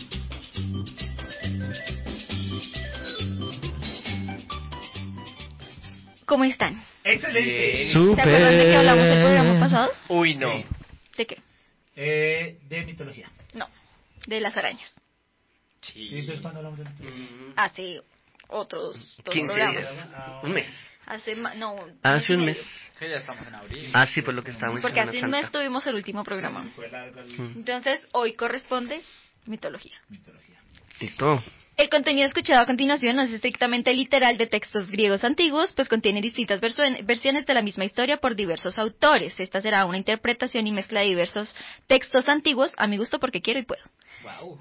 ¿Cómo están? ¡Excelente! ¿Se acuerdan de que hablamos el programa pasado? Uy, no. Sí. ¿De qué? De mitología. No, de las arañas. ¿Y entonces cuándo hablamos de mitología? Hace otros 2 15 programas. días. Un mes. Hace un mes. Sí, ya estamos en abril. Ah, sí, por lo que estábamos en Porque Semana hace un mes Santa. tuvimos el último programa. Fue largo el... Entonces, hoy corresponde mitología. Listo. El contenido escuchado a continuación no es estrictamente literal de textos griegos antiguos, pues contiene distintas versiones de la misma historia por diversos autores. Esta será una interpretación y mezcla de diversos textos antiguos, a mi gusto porque quiero y puedo. Wow.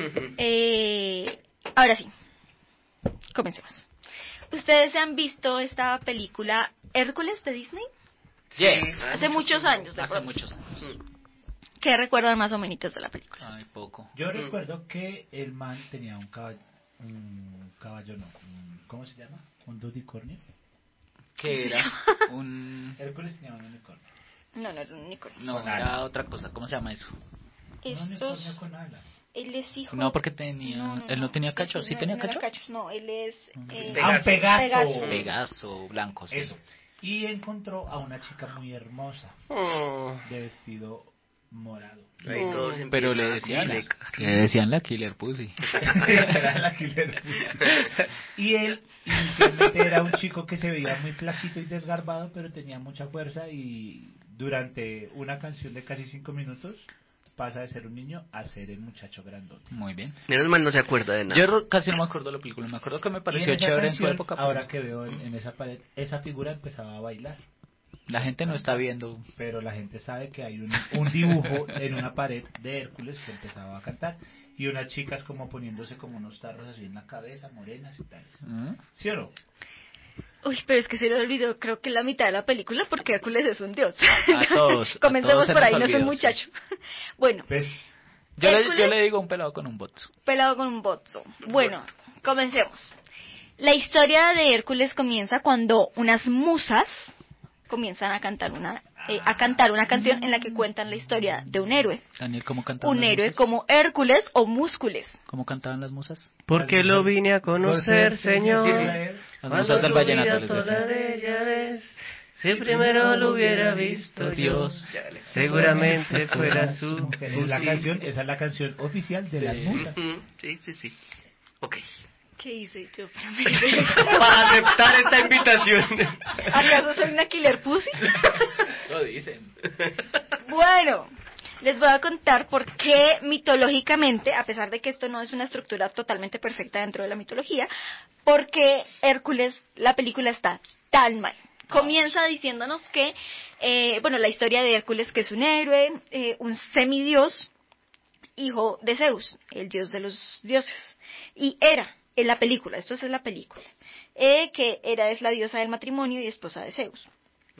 Ahora sí, comencemos. ¿Ustedes han visto esta película Hércules de Disney? Yes. Hace muchos años, de Hace pronto. muchos. ¿Qué recuerdan más o menos de la película? Ay, poco. Yo recuerdo que el man tenía un caballo no, ¿cómo se llama? ¿Un unicornio? ¿Qué era? Hércules tenía un unicornio. No era un unicornio. No, Con era alas. otra cosa. ¿Cómo se llama eso? Un Estos... unicornio con alas. Él es hijo... No, porque tenía... Él no tenía cacho. ¿Sí tenía no era cacho? cachos, no, él es... Un Pegaso. Pegaso, blanco, sí. Eso. Y encontró a una chica muy hermosa. De vestido morado. Pero le decían la Killer Pussy. Era la Killer Pussy. Y él inicialmente era un chico que se veía muy flaquito y desgarbado, pero tenía mucha fuerza, y durante una canción de casi 5 minutos pasa de ser un niño a ser el muchacho grandote. Muy bien. Menos mal no se acuerda de nada. Yo casi no me acuerdo de la película. Me acuerdo que me pareció chévere en su época. Ahora que veo en esa pared, esa figura empezaba a bailar. La gente no está viendo. Pero la gente sabe que hay un dibujo en una pared de Hércules que empezaba a cantar. Y unas chicas como poniéndose como unos tarros así en la cabeza, morenas y tales. ¿Sí o no? Uy, pero es que se le olvidó, creo que la mitad de la película, porque Hércules es un dios. A todos. Comencemos a todos por ahí, se no nos es un olvidó, muchacho. Bueno. Yo le digo un pelado con un botzo. Pelado con un botzo. Bueno, comencemos. La historia de Hércules comienza cuando unas musas comienzan a cantar una canción en la que cuentan la historia de un héroe. Daniel, ¿cómo cantaban Un las héroe musas? como Hércules o Múscules. ¿Cómo cantaban las musas? Porque lo vine a conocer, Señor. Las musas del vallenato les Toda decían. de ellas, si primero lo hubiera visto Dios, seguramente fuera su... Esa es la canción oficial de las musas. Sí. Ok. ¿Qué hice yo? Para aceptar esta invitación. ¿Acaso soy una Killer Pussy? Eso dicen. Bueno, les voy a contar por qué mitológicamente, a pesar de que esto no es una estructura totalmente perfecta dentro de la mitología, por qué Hércules, la película, está tan mal. Comienza diciéndonos que, la historia de Hércules, que es un héroe, un semidios, hijo de Zeus, el dios de los dioses, y Hera, en la película, esto es en la película, que Hera es la diosa del matrimonio y esposa de Zeus.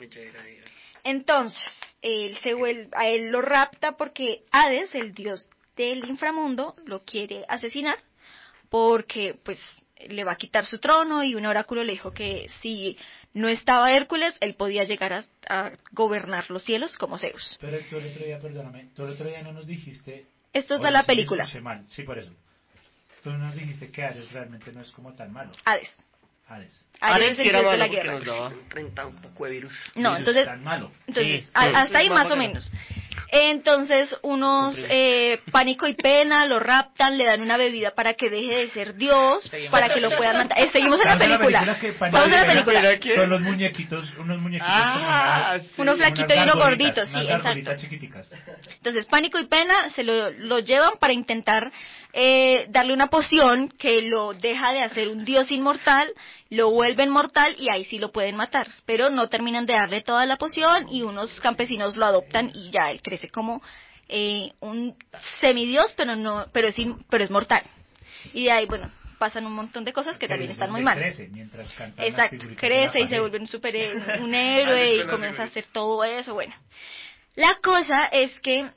Entonces, a él lo rapta porque Hades, el dios del inframundo, lo quiere asesinar porque pues le va a quitar su trono, y un oráculo le dijo que si no estaba Hércules, él podía llegar a gobernar los cielos como Zeus. Pero tú el otro día, perdóname, tú el otro día no nos dijiste... Esto es de la película. Escuché mal, sí, por eso. Tú nos dijiste que Hades realmente no es como tan malo. Hades. Ares es el sí era dios de la malo porque guerra. nos daba 30 un poco de virus. No, entonces, Tan malo. entonces Sí. hasta ahí Sí, más o bacano. menos. Entonces unos Pánico y Pena lo raptan, le dan una bebida para que deje de ser Dios, para que lo puedan matar. Seguimos en la película. Estamos en la película. Son los muñequitos, unos muñequitos Uno flaquito y uno gordito, sí, unas exacto. gargolitas chiquiticas. Entonces Pánico y Pena se lo llevan para intentar darle una poción que lo deja de hacer un dios inmortal, lo vuelven mortal y ahí sí lo pueden matar. Pero no terminan de darle toda la poción y unos campesinos lo adoptan y ya él crece como un semidios, pero es mortal. Y de ahí, bueno, pasan un montón de cosas que también están muy mal. Crece mientras cantan Exacto, las figuritas crece de y la se pared. vuelve un héroe y comienza a hacer todo eso, bueno. La cosa es que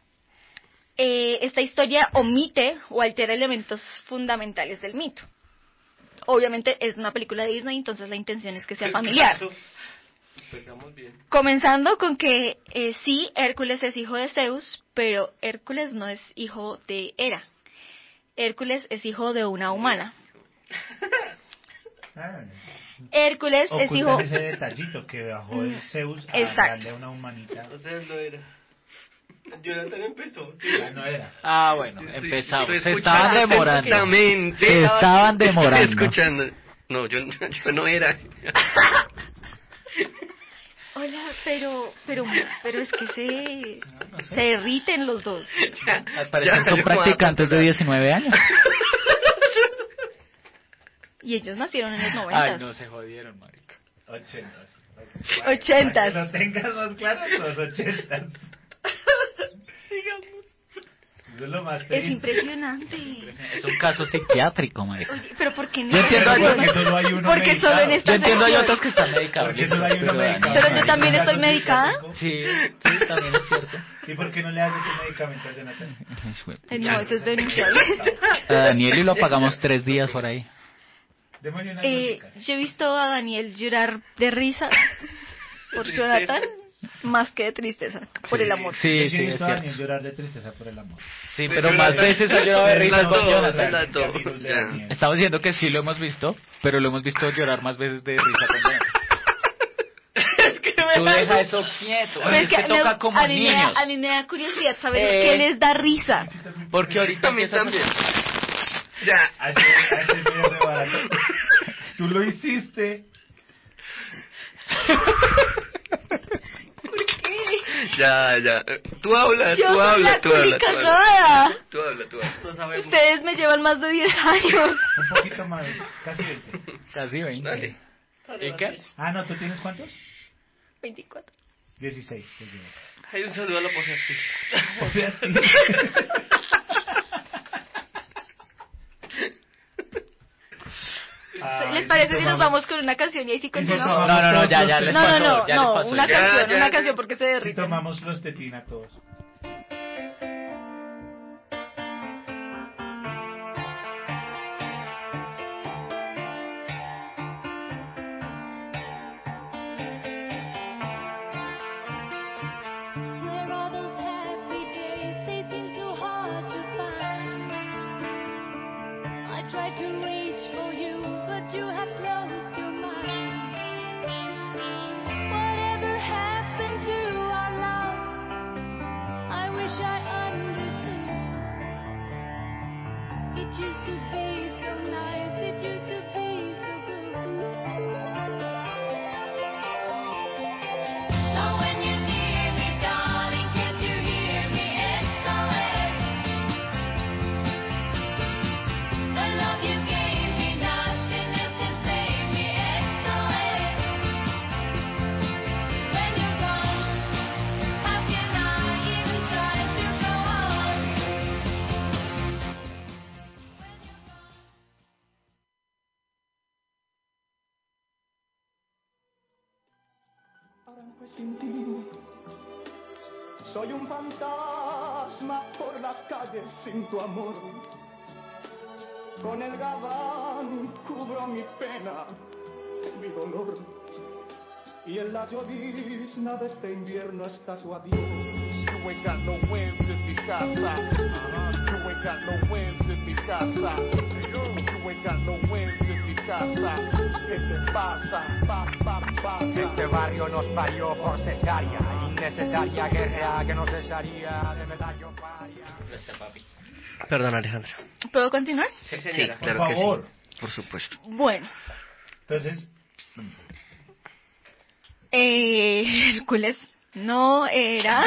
esta historia omite o altera elementos fundamentales del mito. Obviamente es una película de Disney, entonces la intención es que sea familiar. Pegamos bien. Comenzando con que sí, Hércules es hijo de Zeus, pero Hércules no es hijo de Hera. Hércules es hijo de una humana. Hércules es Ocultan hijo... ese detallito que bajó el Zeus a Exacto. darle a una humanita. O sea, no era. Jonathan empezó. No era. Ah, bueno, empezamos. Estoy Se estaban escuchando demorando. atentamente. Se estaban demorando. Estoy escuchando. No, yo no era. Hola, pero es que se derriten los dos. Al parecer son practicantes de 19 años. Y ellos nacieron en los 90. Ay, no, se jodieron, marica. 80s. 80s. Para que lo tengas más claro, los 80s. Eso es lo más Es triste. impresionante. Es un caso psiquiátrico, marica. Oye, pero ¿por qué no? Yo entiendo Porque solo hay uno Porque medicado. solo en esta Yo entiendo, hay sección. otros que están medicados. Porque solo hay uno medicado. Pero yo también estoy medicada. Sí, también es cierto. ¿Y por qué no le haces tu medicamento a Jonathan? No, eso es denunciable. A Daniel y lo pagamos 3 días por ahí. Démosle unas Yo he visto a Daniel llorar de risa por Jonathan, más que de tristeza, por el amor. Sí, Yo sí, he es visto a cierto. Daniel llorar de tristeza por el amor. Sí, pero más veces ha llorado de risa con Jonathan. Daniel. Estamos diciendo que sí lo hemos visto, pero lo hemos visto llorar más veces de risa con Jonathan. Tú deja eso quieto. Pero es que toca como a mí niños. a mí me da curiosidad saber qué les da risa. Porque ahorita empiezan también. Ya. Así es medio de barato. Tú lo hiciste. Ya. Tú habla, Yo tú soy habla, la tú habla. culicagada. Tú habla. No sabemos. Ustedes me llevan más de 10 años. Un poquito más, casi 20. Casi 20. Dale. ¿Y qué? Ah, no, ¿tú tienes cuántos? 24. 16. te llevo. Hay un saludo a la posesión. ¿Les parece si nos vamos con una canción y ahí sí continuamos? No, ya les pasó. Ya les pasó. Una canción porque se Si derriten. tomamos los tetina todos. Where are those happy days? They seem so hard to find. I tried to reach for you, but you have closed your mind. Whatever happened to our love? I wish I understood. It used to be so nice, it used to be so good. So when you're near me, darling, can't you hear me? SOS. The love you gave me, nothing else can save me. SOS. When you're gone, how can I even try to go on? Arranco sin ti. Soy un fantasma por las calles sin tu amor. Con el gabán cubro mi pena, mi dolor. Y en la llovizna de este invierno está su adiós. You ain't got no wins in mi casa. You ain't got no wins in mi casa. You ain't got no wins in mi casa. Este barrio nos parió por cesárea, innecesaria guerra que no cesaría de medallo paria. Perdón, Alejandra. ¿Puedo continuar? Sí, Por claro que favor. sí. Por supuesto. Bueno. Entonces, Hércules no era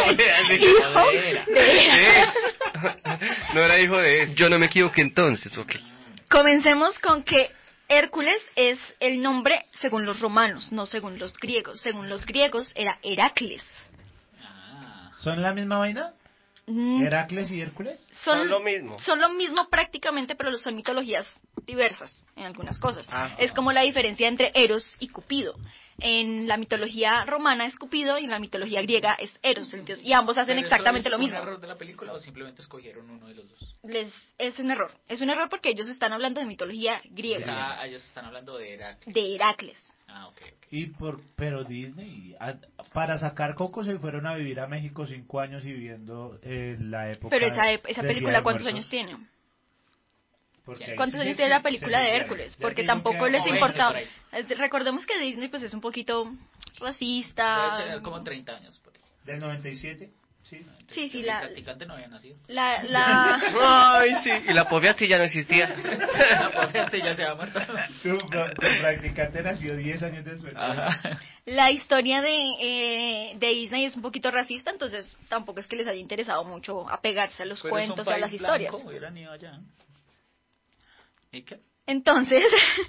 No era hijo de él. Yo no me equivoqué entonces, ok. Comencemos con que Hércules es el nombre según los romanos, no según los griegos. Según los griegos era Heracles. ¿son la misma vaina? ¿Heracles y Hércules? Son lo mismo. Son lo mismo prácticamente, pero son mitologías diversas en algunas cosas. Es como la diferencia entre Eros y Cupido. En la mitología romana es Cupido y en la mitología griega es Eros, el dios, y ambos hacen exactamente lo mismo. ¿Es un error de la película o simplemente escogieron uno de los dos? Es un error porque ellos están hablando de mitología griega. Ellos están hablando de Heracles. De Heracles. Pero Disney, para sacar Coco se fueron a vivir a México 5 años y viviendo la época. Pero esa del película, Día de ¿cuántos Muertos. años tiene? Porque ¿Cuántos años tiene la película de Hércules? Porque tampoco les importaba. Recordemos que Disney pues es un poquito racista. Debe tener como 30 años. Por ahí. ¿Del 97? Sí. Sí, El practicante no había nacido. Ay, sí. Y la Pofia sí ya no existía. La Pofia ya se había muerto. Tu practicante nació 10 años después. La historia de Disney es un poquito racista, entonces tampoco es que les haya interesado mucho apegarse a los cuentos, a las historias. Hubieran ido allá. ¿Y qué? Entonces,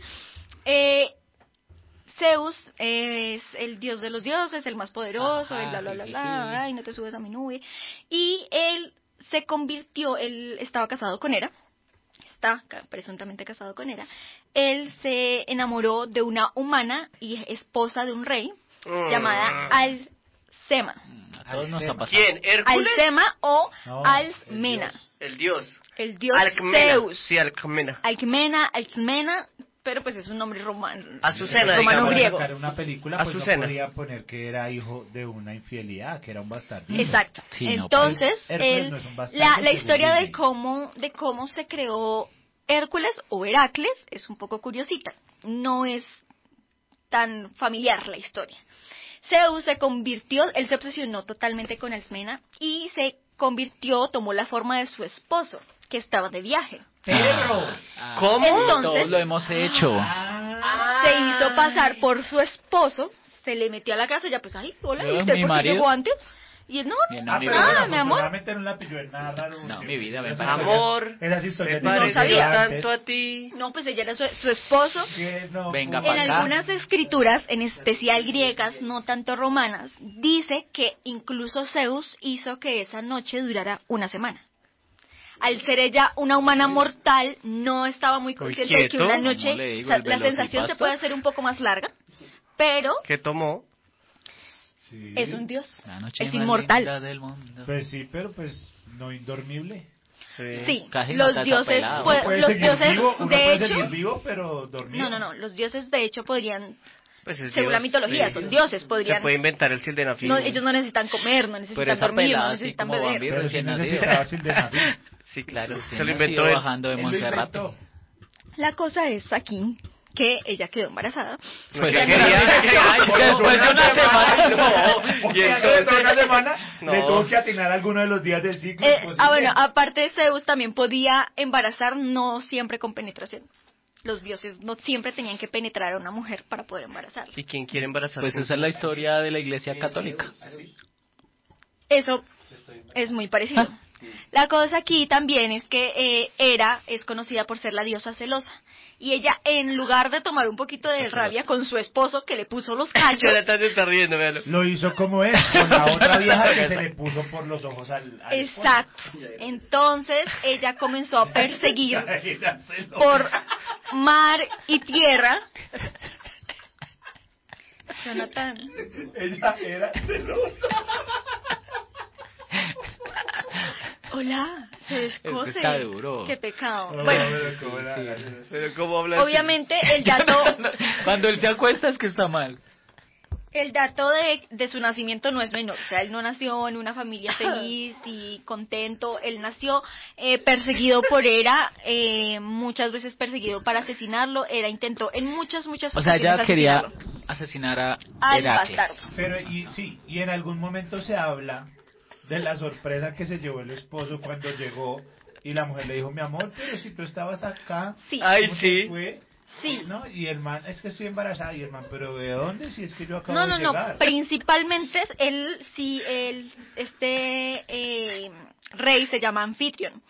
Zeus es el dios de los dioses, el más poderoso, el bla bla bla bla, ay, no te subes a mi nube. Y él se convirtió, él estaba casado con Hera, está presuntamente casado con Hera. Él se enamoró de una humana y esposa de un rey llamada Alcema. A todos nos ha pasado. ¿Quién? ¿Hércules? Alcema o Alcmena. El dios. El dios Alcmena. Zeus. Sí, Alcmena. Alcmena, pero pues es un nombre romano. Azucena, romano digamos. griego. Sacar una película, pues Azucena. no podía poner que era hijo de una infidelidad, que era un bastardo. Exacto. Sí, entonces, Hércules no es un bastardo, la según historia Disney. de cómo se creó Hércules o Heracles es un poco curiosita. No es tan familiar la historia. Zeus se convirtió, él se obsesionó totalmente con Alcmena y se convirtió, tomó la forma de su esposo, que estaba de viaje. ¿Cómo? Entonces, Todos lo hemos hecho. se hizo pasar por su esposo, se le metió a la casa y ya pues, ay, hola, ¿y usted mi por qué marido. llegó antes? Y él, no, Bien, nada, amigo. mi amor. Afortunadamente no la pilló en nada raro. No, mi vida, me Esas parece. Amor, Esas historias me de pareció sabía. tanto a ti. No, pues ella era su esposo. que no, Venga En para acá. algunas escrituras, en especial griegas, no tanto romanas, dice que incluso Zeus hizo que esa noche durara una semana. Al ser ella una humana mortal, no estaba muy consciente de que quieto. una noche, ¿Cómo le digo, o sea, el la sensación se velocipasta? puede hacer un poco más larga, pero ¿Qué tomó? Sí. es un dios, La noche es más inmortal. linda del mundo. Pues sí, pero pues no indormible. Sí, Casi los mata esa dioses, pelada. pues, Uno puede los seguir dioses, vivo, uno de puede hecho, seguir vivo, pero dormido. no, los dioses de hecho podrían, Pues el según dios, la mitología, sí. son dioses, Se podrían, puede inventar el sildenafil. no, ellos no necesitan comer, no Pero necesitan esa dormir, no pelada así necesitan como beber. Bambi Pero recién si nacido. necesitaba sildenafil. Sí, claro. Recién Se lo nacido inventó él. bajando de Él lo Montserrat. inventó. La cosa es aquí que ella quedó embarazada. Pues Ya quería- no- Después de una semana. No. Y entonces, una semana No. le tuvo que atinar alguno de los días del ciclo. bueno, aparte de Zeus también podía embarazar, no siempre con penetración. Los dioses no siempre tenían que penetrar a una mujer para poder embarazarla. ¿Y quién quiere embarazar? Pues esa es la historia de la Iglesia Católica. Eso es muy parecido. La cosa aquí también es que Hera es conocida por ser la diosa celosa. Y ella, en lugar de tomar un poquito de rabia con su esposo que le puso los cachos, Jonathan se está riendo, véalo. Lo hizo como es, con la otra vieja que se le puso por los ojos al exacto. Entonces ella comenzó a perseguir Era celosa. por mar y tierra. Jonathan. Ella era celosa. Hola, se descose. está duro. Qué pecado. Oh, Bueno, pero ¿cómo era? Pero ¿cómo habla? obviamente el dato, Cuando él se acuesta es que está mal. El dato de su nacimiento no es menor, o sea, él no nació en una familia feliz y contento, él nació perseguido por Hera, muchas veces perseguido para asesinarlo, Hera intentó en muchas O sea, ocasiones ella quería asesinarlo. asesinar a Al Heracles. bastardo. Pero, y en algún momento se habla de la sorpresa que se llevó el esposo cuando llegó y la mujer le dijo, mi amor, pero si tú estabas acá, Sí. ¿cómo te fue? Sí. ¿No? Y el man, es que estoy embarazada, y el man, pero ¿de dónde? Si es que yo acabo de No, llegar. principalmente rey se llama Anfitrión.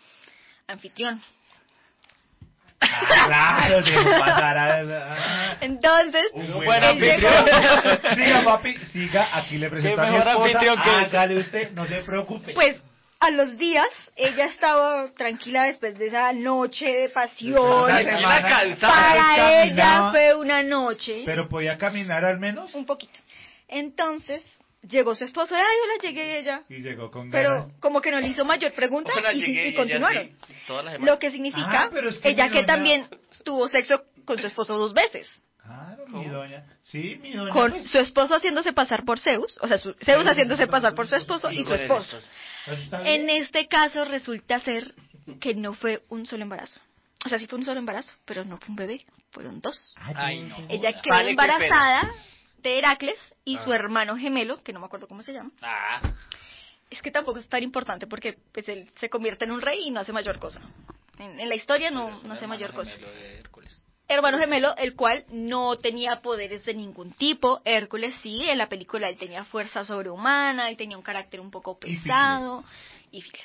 Claro, dejó pasar a... Entonces, Un él buen anfitrión. Siga, papi, siga, aquí le presento a mi mejor esposa, anfitrión que ese. hágale usted, no se preocupe. Pues, a los días, ella estaba tranquila después de esa noche de pasión. Una semana cansada. Para ella Caminaba. fue una noche. ¿Pero podía caminar al menos? Un poquito. Entonces, llegó su esposo, ay, hola, llegué ella. Y llegó con Pero ganas. como que no le hizo mayor pregunta Hola, y llegué, y continuaron. ella sí, toda la semana. Lo que significa, pero es que ella mi que doña- también tuvo sexo con su esposo 2 veces. Claro, mi doña. Sí, mi doña. Con pues, su esposo haciéndose pasar por Zeus, o sea, Zeus haciéndose pasar por su esposo y su esposo. Eso está bien. En este caso resulta ser que no fue un solo embarazo. O sea, sí fue un solo embarazo, pero no fue un bebé, fueron 2. Ay, no. Ella joda. quedó Vale, qué embarazada de Heracles y Ah. su hermano gemelo, que no me acuerdo cómo se llama. Ah, Es que tampoco es tan importante porque pues él se convierte en un rey y no hace mayor cosa. En la historia no hace mayor cosa. Hermano gemelo, el cual no tenía poderes de ningún tipo. Hércules sí, en la película él tenía fuerza sobrehumana, él tenía un carácter un poco pesado. Y Ficles.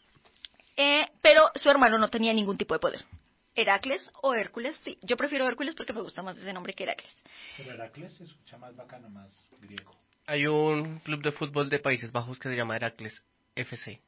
Pero su hermano no tenía ningún tipo de poder. Heracles o Hércules, sí. Yo prefiero Hércules porque me gusta más ese nombre que Heracles. Pero Heracles se escucha más bacano, más griego. hay un club de fútbol de Países Bajos que se llama Heracles FC.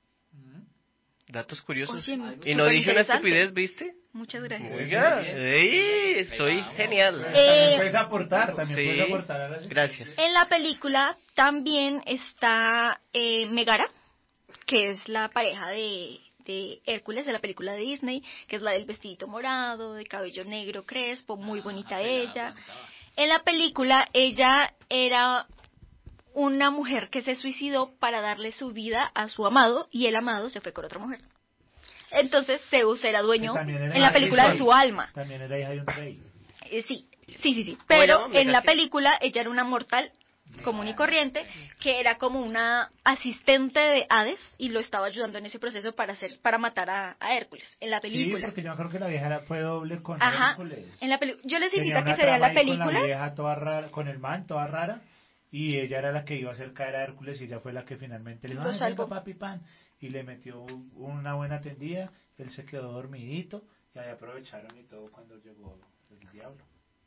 Datos curiosos. Oye, Y no dije una superinteresante. estupidez, ¿viste? Muchas gracias. Oiga, estoy genial. También puedes aportar, también Sí. puedes aportar a la sección. Gracias. En la película también está Megara, que es la pareja de Hércules de la película de Disney, que es la del vestidito morado, de cabello negro crespo, muy bonita ella. En la película ella era una mujer que se suicidó para darle su vida a su amado y el amado se fue con otra mujer. Entonces Zeus era dueño Que también era en la hija película de de su alma. También era hija de un rey. Sí. Pero Bueno, en la sí. película ella era una mortal común y corriente que era como una asistente de Hades y lo estaba ayudando en ese proceso para matar a Hércules en la Sí, película. porque yo creo que la vieja fue doble con Ajá. Hércules. En la yo les Tenía invito a que una se vean trama la ahí con la película. vieja toda rara, con el man toda rara, y ella era la que iba a hacer caer a Hércules y ella fue la que finalmente le dijo, Lo "Ay, salvó. venga, papi pan", y le metió una buena tendida, él se quedó dormidito y ahí aprovecharon y todo cuando llegó el diablo.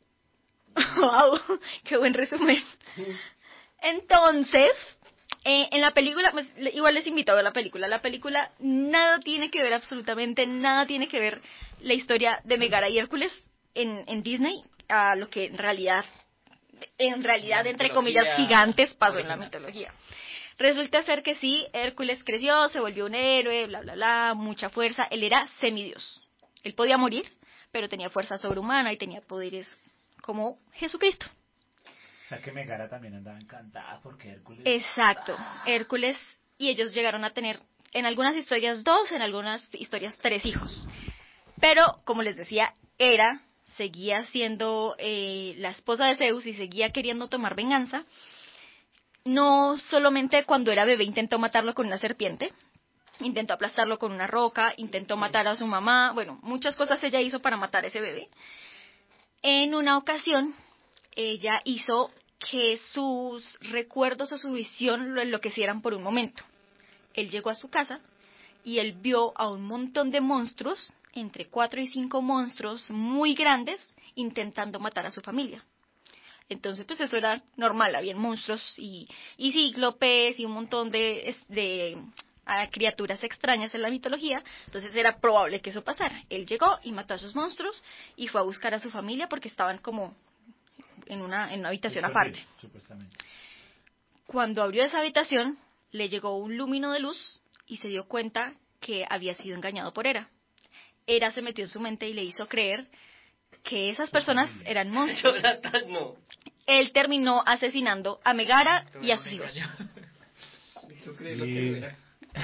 Wow, qué buen resumen. Entonces, en la película, pues, igual les invito a ver la película. La película nada tiene que ver, absolutamente nada tiene que ver la historia de Megara y Hércules en Disney a lo que en realidad, entre comillas, gigantes pasó en la mitología. Resulta ser que sí, Hércules creció, se volvió un héroe, bla, bla, bla, mucha fuerza. Él era semidios. Él podía morir, pero tenía fuerza sobrehumana y tenía poderes como Jesucristo. O sea que Megara también andaba encantada porque Hércules... Exacto, Hércules y ellos llegaron a tener en algunas historias 2, en algunas historias 3 hijos. Pero, como les decía, Hera seguía siendo la esposa de Zeus y seguía queriendo tomar venganza. No solamente cuando era bebé intentó matarlo con una serpiente, intentó aplastarlo con una roca, intentó matar a su mamá, bueno, muchas cosas ella hizo para matar a ese bebé. En una ocasión, ella hizo que sus recuerdos o su visión lo enloquecieran por un momento. Él llegó a su casa y él vio a un montón de monstruos, entre 4 y 5 monstruos muy grandes, intentando matar a su familia. Entonces, pues eso era normal, habían monstruos y cíclopes y un montón de criaturas extrañas en la mitología, entonces era probable que eso pasara. Él llegó y mató a esos monstruos y fue a buscar a su familia porque estaban como en una habitación aparte. Supuestamente. Cuando abrió esa habitación, le llegó un lúmino de luz y se dio cuenta que había sido engañado por Hera. Hera se metió en su mente y le hizo creer que esas personas eran monstruos. Jonathan, no. él terminó asesinando a Megara y a sus hijos. Eso cree lo que era.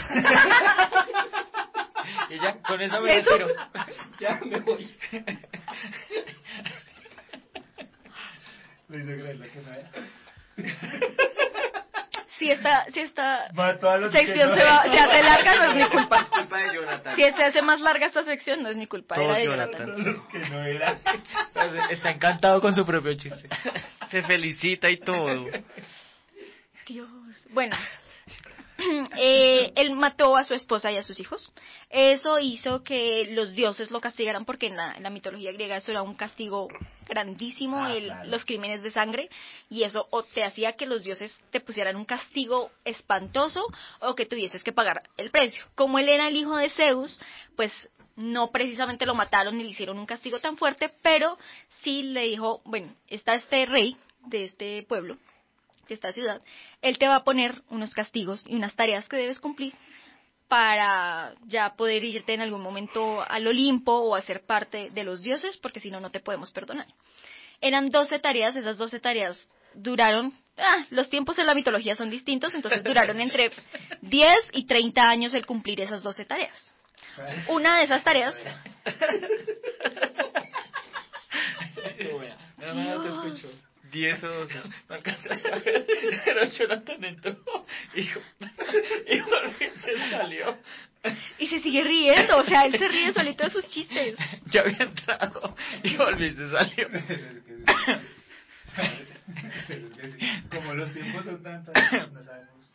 Y ya, con eso me retiro. Ya me voy. Le hizo creer lo que no era. Si esta sección no se hace larga, no es mi culpa. Es culpa de Jonathan. Si se hace más larga esta sección, no es mi culpa. Todo Era de Jonathan. Jonathan. Los que no era. Está encantado con su propio chiste. Se felicita y todo. Dios. Bueno, él mató a su esposa y a sus hijos. Eso hizo que los dioses lo castigaran porque en la mitología griega eso era un castigo grandísimo, Claro. los crímenes de sangre, y eso o te hacía que los dioses te pusieran un castigo espantoso o que tuvieses que pagar el precio. Como él era el hijo de Zeus, pues no precisamente lo mataron ni le hicieron un castigo tan fuerte, pero sí le dijo, bueno, está este rey de este pueblo, de esta ciudad, él te va a poner unos castigos y unas tareas que debes cumplir para ya poder irte en algún momento al Olimpo o a ser parte de los dioses, porque si no, no te podemos perdonar. Eran 12 tareas, esas 12 tareas duraron, los tiempos en la mitología son distintos, entonces duraron entre 10 y 30 años el cumplir esas 12 tareas. Una de esas tareas... No te escucho. 10 o 12. No alcanzaste a ver, pero Jonathan entró y Volvi se salió. Y se sigue riendo, o sea, él se ríe solito de sus chistes. Ya había entrado y Volvi se salió. Como los tiempos son tantos, no sabemos.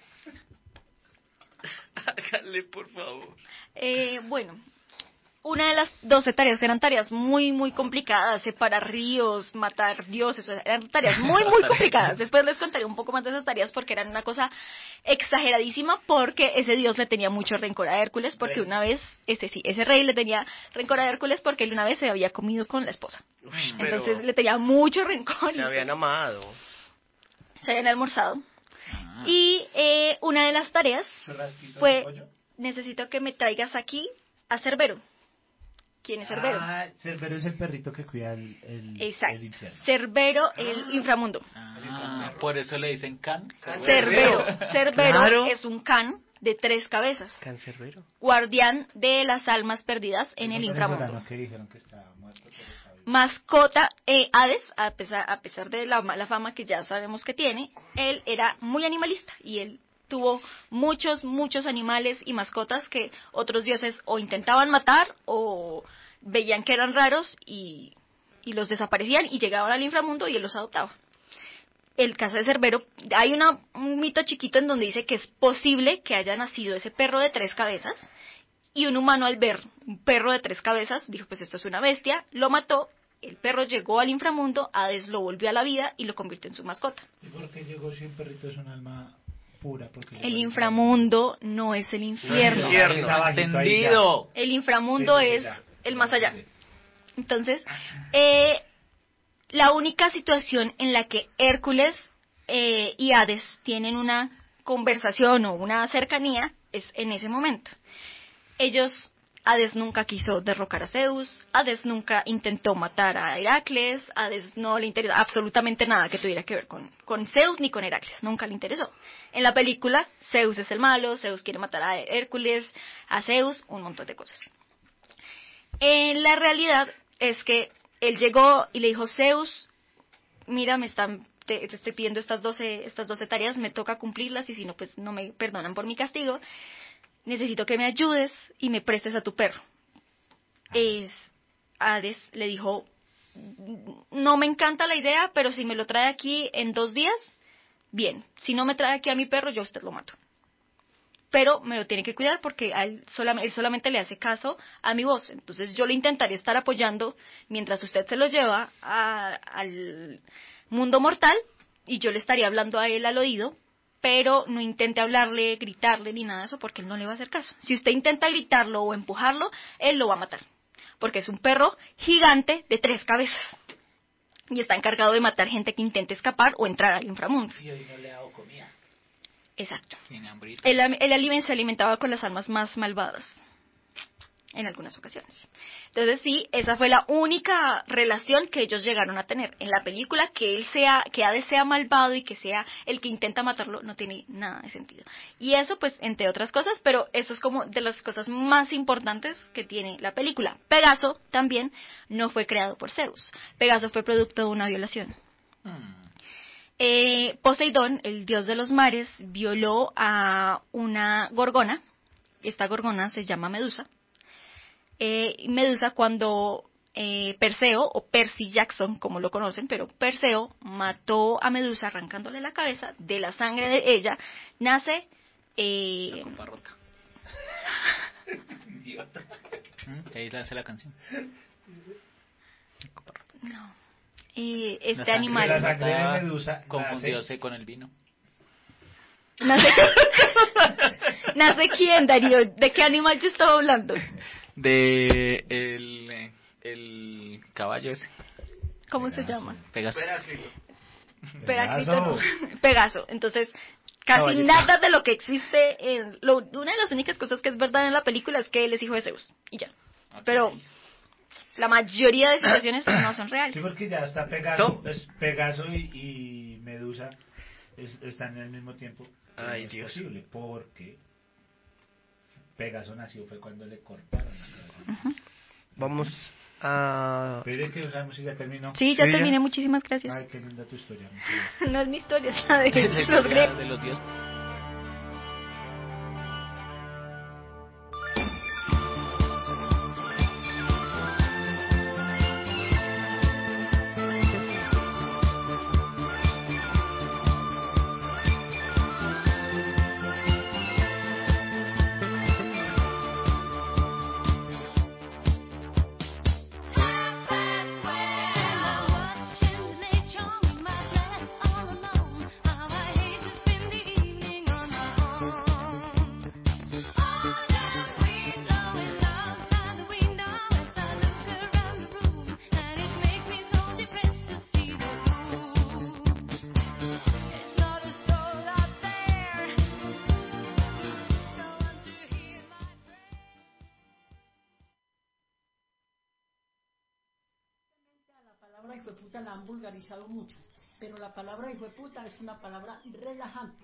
Hágale, por favor. Bueno, una de las 12 tareas eran tareas muy, muy complicadas, separar ríos, matar dioses, eran tareas muy, muy complicadas. Después les contaré un poco más de esas tareas porque eran una cosa exageradísima, porque ese dios le tenía mucho rencor a Hércules, porque una vez, ese rey le tenía rencor a Hércules porque él una vez se había comido con la esposa. Entonces le tenía mucho rencor. Se habían amado. Se habían almorzado. Y una de las tareas fue, necesito que me traigas aquí a Cerbero. ¿Quién es Cerbero? Cerbero es el perrito que cuida el infierno. Cerbero, el inframundo. Por eso le dicen can. Cerbero Claro. es un can de 3 cabezas. Cancerbero. Guardián de las almas perdidas en el inframundo. Que dijeron que estaba muerto, pero está vivo. Mascota, Hades, a pesar de la mala fama que ya sabemos que tiene, él era muy animalista y él tuvo muchos animales y mascotas que otros dioses o intentaban matar o veían que eran raros y los desaparecían y llegaban al inframundo y él los adoptaba. El caso de Cerbero, hay un mito chiquito en donde dice que es posible que haya nacido ese perro de 3 cabezas y un humano al ver un perro de 3 cabezas dijo, pues esto es una bestia, lo mató, el perro llegó al inframundo, Hades lo volvió a la vida y lo convirtió en su mascota. ¿Y por qué llegó si el perrito es un alma pura? Porque el inframundo no es el infierno. Entendido. El inframundo es el más allá. Entonces, la única situación en la que Hércules y Hades tienen una conversación o una cercanía es en ese momento. Hades nunca quiso derrocar a Zeus, Hades nunca intentó matar a Heracles, Hades no le interesa absolutamente nada que tuviera que ver con Zeus ni con Heracles, nunca le interesó. En la película, Zeus es el malo, Zeus quiere matar a Hércules, a Zeus, un montón de cosas. En la realidad es que él llegó y le dijo, Zeus, mira, te estoy pidiendo estas 12 tareas, me toca cumplirlas y si no, pues no me perdonan por mi castigo. Necesito que me ayudes y me prestes a tu perro. Hades le dijo, no me encanta la idea, pero si me lo trae aquí en 2 días, bien. Si no me trae aquí a mi perro, yo a usted lo mato. Pero me lo tiene que cuidar porque él solamente le hace caso a mi voz. Entonces yo lo intentaré estar apoyando mientras usted se lo lleva al mundo mortal y yo le estaría hablando a él al oído, pero no intente hablarle, gritarle ni nada de eso porque él no le va a hacer caso. Si usted intenta gritarlo o empujarlo, él lo va a matar, porque es un perro gigante de 3 cabezas y está encargado de matar gente que intente escapar o entrar al inframundo. Y hoy no le ha dado comida. Exacto. Tiene hambrita. Él se alimentaba con las almas más malvadas. en algunas ocasiones. Entonces sí, esa fue la única relación que ellos llegaron a tener. En la película, que Hades sea malvado y que sea el que intenta matarlo, no tiene nada de sentido. Y eso, pues, entre otras cosas, pero eso es como de las cosas más importantes que tiene la película. Pegaso también no fue creado por Zeus. Pegaso fue producto de una violación. Poseidón, el dios de los mares, violó a una gorgona. Esta gorgona se llama Medusa. Medusa, cuando Perseo, o Percy Jackson, como lo conocen, pero Perseo mató a Medusa arrancándole la cabeza. De la sangre de ella nace... La copa rota. Idiota. Ahí hace la canción. No. Este animal... La sangre de Medusa confundióse con el vino. ¿Nace quién, Darío? ¿De qué animal yo estaba hablando? De el caballo ese. ¿Cómo se llama? Pegaso. Pegaso. Entonces, casi Caballito. nada de lo que existe, una de las únicas cosas que es verdad en la película es que él es hijo de Zeus, y ya. Okay. Pero la mayoría de situaciones no son reales. Sí, porque ya está Pegaso, pues Pegaso y Medusa están en el mismo tiempo. Ay, es Dios. Posible, porque Pegaso nació fue cuando le cortaron la cabeza. Vamos a... Pide que sabemos si ya terminó. Sí, ya terminé, muchísimas gracias. Ay, qué linda tu historia. No es mi historia, es la de los griegos. De los dioses. La palabra hijueputa la han vulgarizado mucho, pero la palabra hijueputa es una palabra relajante.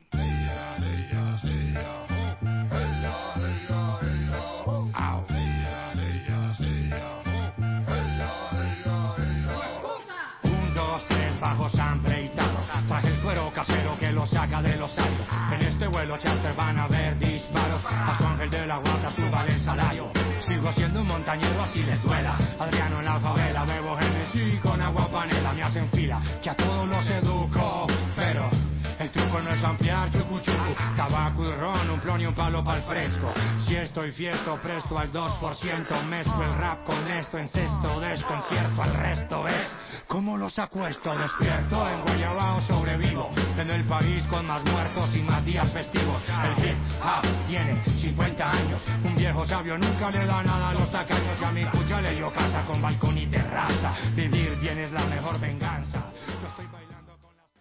Un, dos, tres, bajos ampliados. Traje el suero casero que lo saca de los años. En este vuelo charter van a ver disparos. A su ángel de la guarda suba del salario. Sigo siendo un montañero así les duela. Adriano en la favela, bebo Genesis con agua panela. Me hacen fila, que a todos los educo. Pero el truco no es ampliar chucu chucu. Tabaco y ron, un plon y un palo pa'l fresco. Si estoy fiesto, presto al 2%. Mezclo el rap con esto, encesto, desconcierto al resto. Es como los acuesto, despierto en Guayabao, sobrevivo. En el país con más muertos y más días festivos. El hip hop tiene 50 años. Un viejo sabio nunca le da nada a los tacaños. Y a mi cucha le dio casa con balcón y terraza. Vivir bien es la mejor venganza. Yo estoy bailando con las...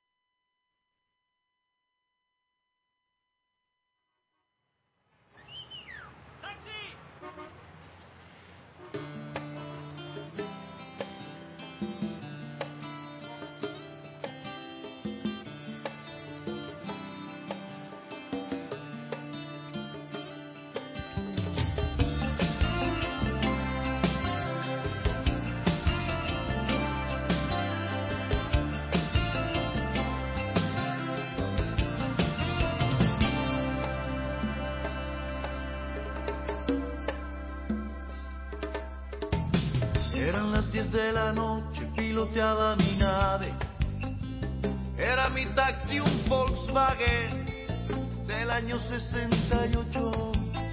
Eran las 10 de la noche, piloteaba mi nave. Era mi taxi un Volkswagen del año 68.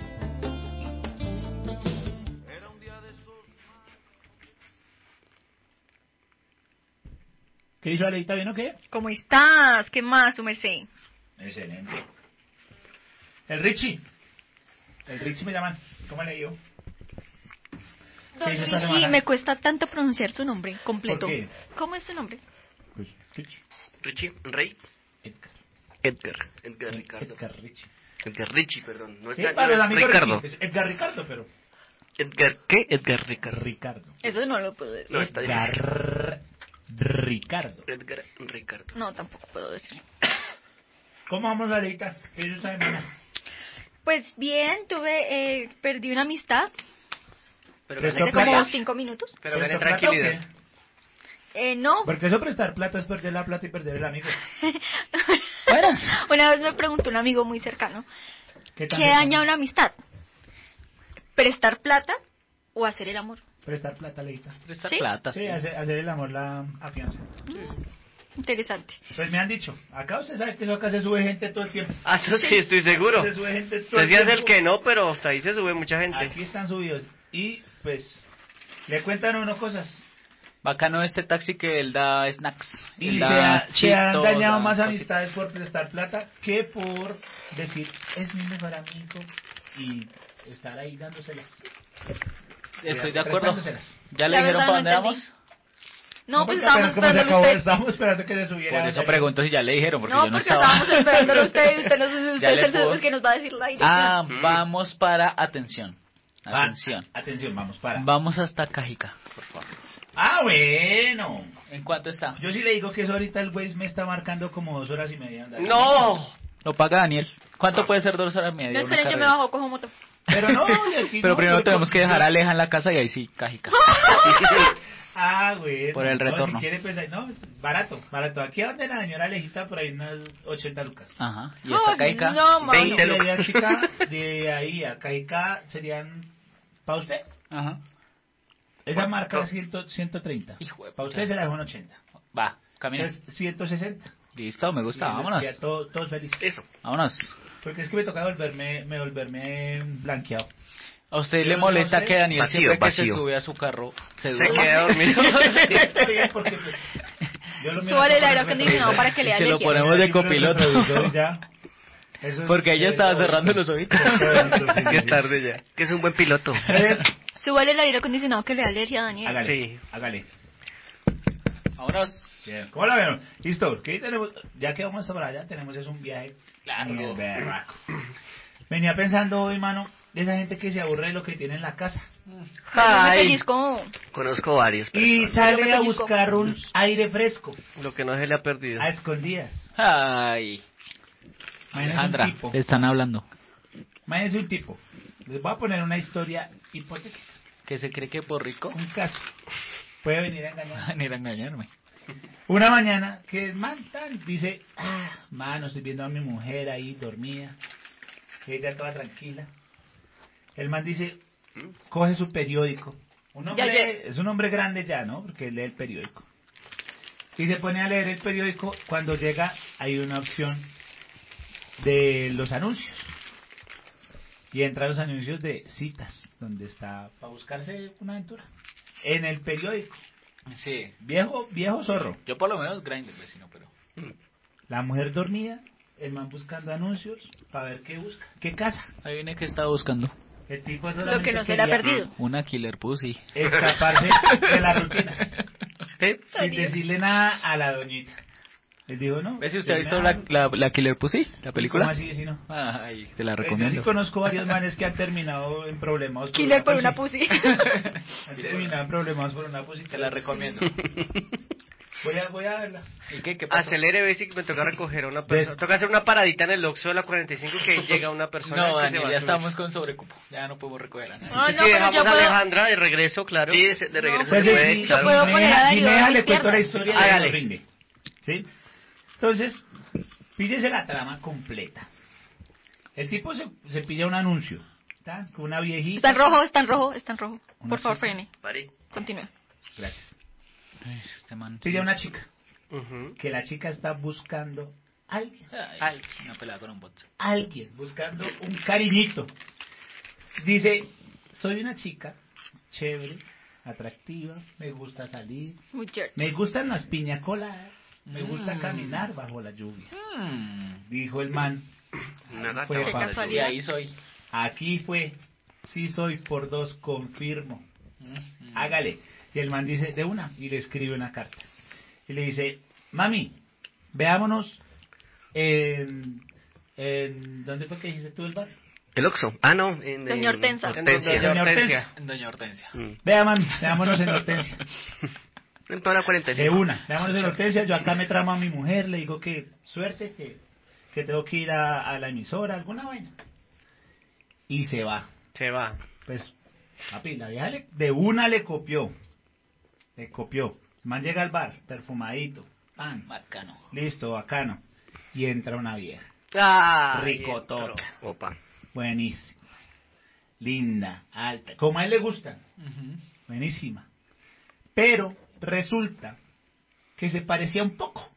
Era un día de esos... ¿Qué hizo Aleita? ¿Bien o qué? ¿Cómo estás? ¿Qué más, su merced? Excelente. El Richie me llaman. ¿Cómo le digo? Don Richie, me cuesta tanto pronunciar su nombre completo. ¿Por qué? ¿Cómo es su nombre? Pues Richie, Rey. Edgar Ricardo. Edgar Richie. Edgar Richie, perdón. No Sí, está, para el amigo Ricardo. Richie, es Edgar Ricardo, pero... Edgar, ¿qué? Edgar Ricardo. Ricardo. Eso no lo puedo decir. No, está Edgar Ricardo. Edgar Ricardo. No, tampoco puedo decir. ¿Cómo vamos, Lalita? ¿Qué esta semana? Pues bien, perdí una amistad. Pero hace como 5 minutos. Pero gané tranquilidad. No. Porque eso prestar plata es perder la plata y perder el amigo. Una vez me preguntó un amigo muy cercano, ¿Qué daña una amistad? ¿Prestar plata o hacer el amor? Prestar plata, Leita. Prestar ¿Sí? plata. Sí, hacer el amor, la afianza. Interesante. Pues me han dicho, acá usted sabe que eso acá se sube gente todo el tiempo. Ah, eso sí, estoy seguro. Se sube gente todo el Decías tiempo. el que no, pero hasta ahí se sube mucha gente. Aquí están subidos. Y pues, le cuentan a uno cosas. Bacano este taxi que él da snacks. Y Él se, da se han chitos, dañado da más cositas. amistades por prestar plata que por decir, es mi mejor amigo y estar ahí dándoselas. Estoy de acuerdo. Prestándoselas. ¿Ya le La dijeron verdad, para no dónde entendí. vamos? No, pues porque apenas estábamos como se esperándolo acabó, usted. estábamos esperando que se subiera. Por eso pregunto si ya le dijeron, porque No, yo no porque estaba. estábamos esperándolo usted y usted, Ya es le el puedo. que nos va a decir la dirección. Ah, vamos para... Atención. Atención. Atención, vamos para. Vamos hasta Cajica, por favor. Ah, bueno. ¿En cuánto está? Yo sí le digo que eso ahorita el Waze me está marcando como 2 horas y media. Andar. ¡No! Lo paga Daniel. ¿Cuánto puede ser 2 horas y media? No, una esperen, yo me carrera? bajo, cojo moto. Pero no, y aquí Pero no, primero porque- tenemos que dejar a Aleja en la casa y ahí sí, Cajica. Ah, güey. Por el retorno. Si quiere, pues ahí, no, barato, barato. Aquí a donde la señora Alejita, por ahí unas 80 lucas. Ajá. ¿Y hasta Cajica? No, mano. 20 Y de ahí a lucas. Chica, de ahí a Cajica serían, ¿para usted? Ajá. Esa marca es 130. Hijo de Para puta. usted se la dejo en 80. Va, camina. Es 160. Listo, me gusta, Y vámonos. ya todos felices. Eso. Vámonos. Porque es que me toca volverme blanqueado. ¿A usted Yo le no molesta sé. que Daniel Vacío, siempre que se vacío. sube a su carro se Se duerma? queda dormido. Está bien, porque pues, yo lo miro Súbale el con aire el acondicionado retrovisor. para que le Y dé se lo alergia. ponemos de Aquí con el copiloto. retrovisor y ya. Eso es- Porque ella estaba cerrando los ojitos. Qué tarde ya. Que es un buen piloto. Súbale el aire acondicionado que le da alergia a Daniel. Hágale, Sí. hágale. Vámonos. Bien. ¿Cómo la vieron? Listo. ¿Qué tenemos? Ya que vamos para allá, tenemos es un viaje Largo. muy berraco. Venía pensando hoy, mano, de esa gente que se aburre de lo que tiene en la casa. Yo me Ay, pellizco. conozco varios. Y personas. sale a pellizco. buscar un aire fresco, Lo que no se le ha perdido. a escondidas. Ay. Imagínese Alejandra, un tipo. están hablando. Imagínense un tipo. Les voy a poner una historia hipotética. ¿Que se cree que por rico? Un caso. Puede venir a engañar. Venir a engañarme. Una mañana que el man dice, mano, estoy viendo a mi mujer ahí dormida, ella toda tranquila. El man dice, coge su periódico. Un hombre, es un hombre grande ya, ¿no? Porque lee el periódico. Y se pone a leer el periódico. Cuando llega hay una opción de los anuncios. Y entra los anuncios de citas, donde está para buscarse una aventura. En el periódico. Sí. Viejo zorro. Yo por lo menos Grindr, vecino, pero... La mujer dormida, el man buscando anuncios para ver qué busca, qué casa. Ahí viene que estaba buscando. El tipo Lo solamente que no se le ha quería perdido. Una killer pussy. escaparse de la rutina, sin Daniel. decirle nada a la doñita. Les digo, no. ¿Ves si usted ha pues, visto la killer pussy? ¿La película? ¿Cómo así, vecino? Ay, te la Yo sí recomiendo. conozco varios manes que han terminado en problemas Killer por una pussy. Han terminado en problemas por una pussy. Te la recomiendo. Voy a verla. ¿Y qué pasó? Acelere, ve si me toca recoger a una persona. Toca hacer una paradita en el Oxxo de la 45 que ahí llega una persona. No, que se Daniel, va a ya subir. estamos con sobrecupo. Ya no podemos recoger a nadie. No, Sí, no, pero dejamos yo a puedo... Alejandra de regreso, claro. Sí, de regreso Pues se puede, sí, claro. yo puedo poner a si Darío me a deja, mi le cuento la izquierda. historia y Hágale. lo rinde. ¿Sí? Entonces, píllese la trama completa. El tipo se pilla un anuncio. ¿Está? Con una viejita. Está en rojo, está en rojo, está en rojo. Una Por favor, chica. frene. Pare. Continúa. Gracias. Ay, este man. Pilla una chica. Ujú. Que la chica está buscando alguien. Ay, una pelada con un bot. Alguien. Buscando un cariñito. Dice, soy una chica chévere, atractiva, me gusta salir, Muy jerk. me gustan las piña coladas, me gusta caminar bajo la lluvia. Dijo el man. Una gata Fue bajo la fácil. Y ahí soy. Aquí fue. Sí soy por 2, confirmo. Hágale. Y el man dice, de una, y le escribe una carta. Y le dice, mami, veámonos en ¿dónde fue que dijiste tú el bar? El Oxxo. Ah, no. Doña Hortensia. Doña Hortensia. Doña Hortensia. Vea, man, veámonos en Hortensia. En toda la 45. De una, veámonos en Hortensia. Yo acá me tramo a mi mujer, le digo que suerte, que tengo que ir a la emisora, alguna vaina. Y se va. Pues, papi, la vieja de una le copió. El man llega al bar, perfumadito. Pan. Bacano. Listo, bacano. Y entra una vieja. Ricotota. Opa. Buenísima. Linda, alta. Como a él le gusta. Buenísima. Pero resulta que se parecía un poco.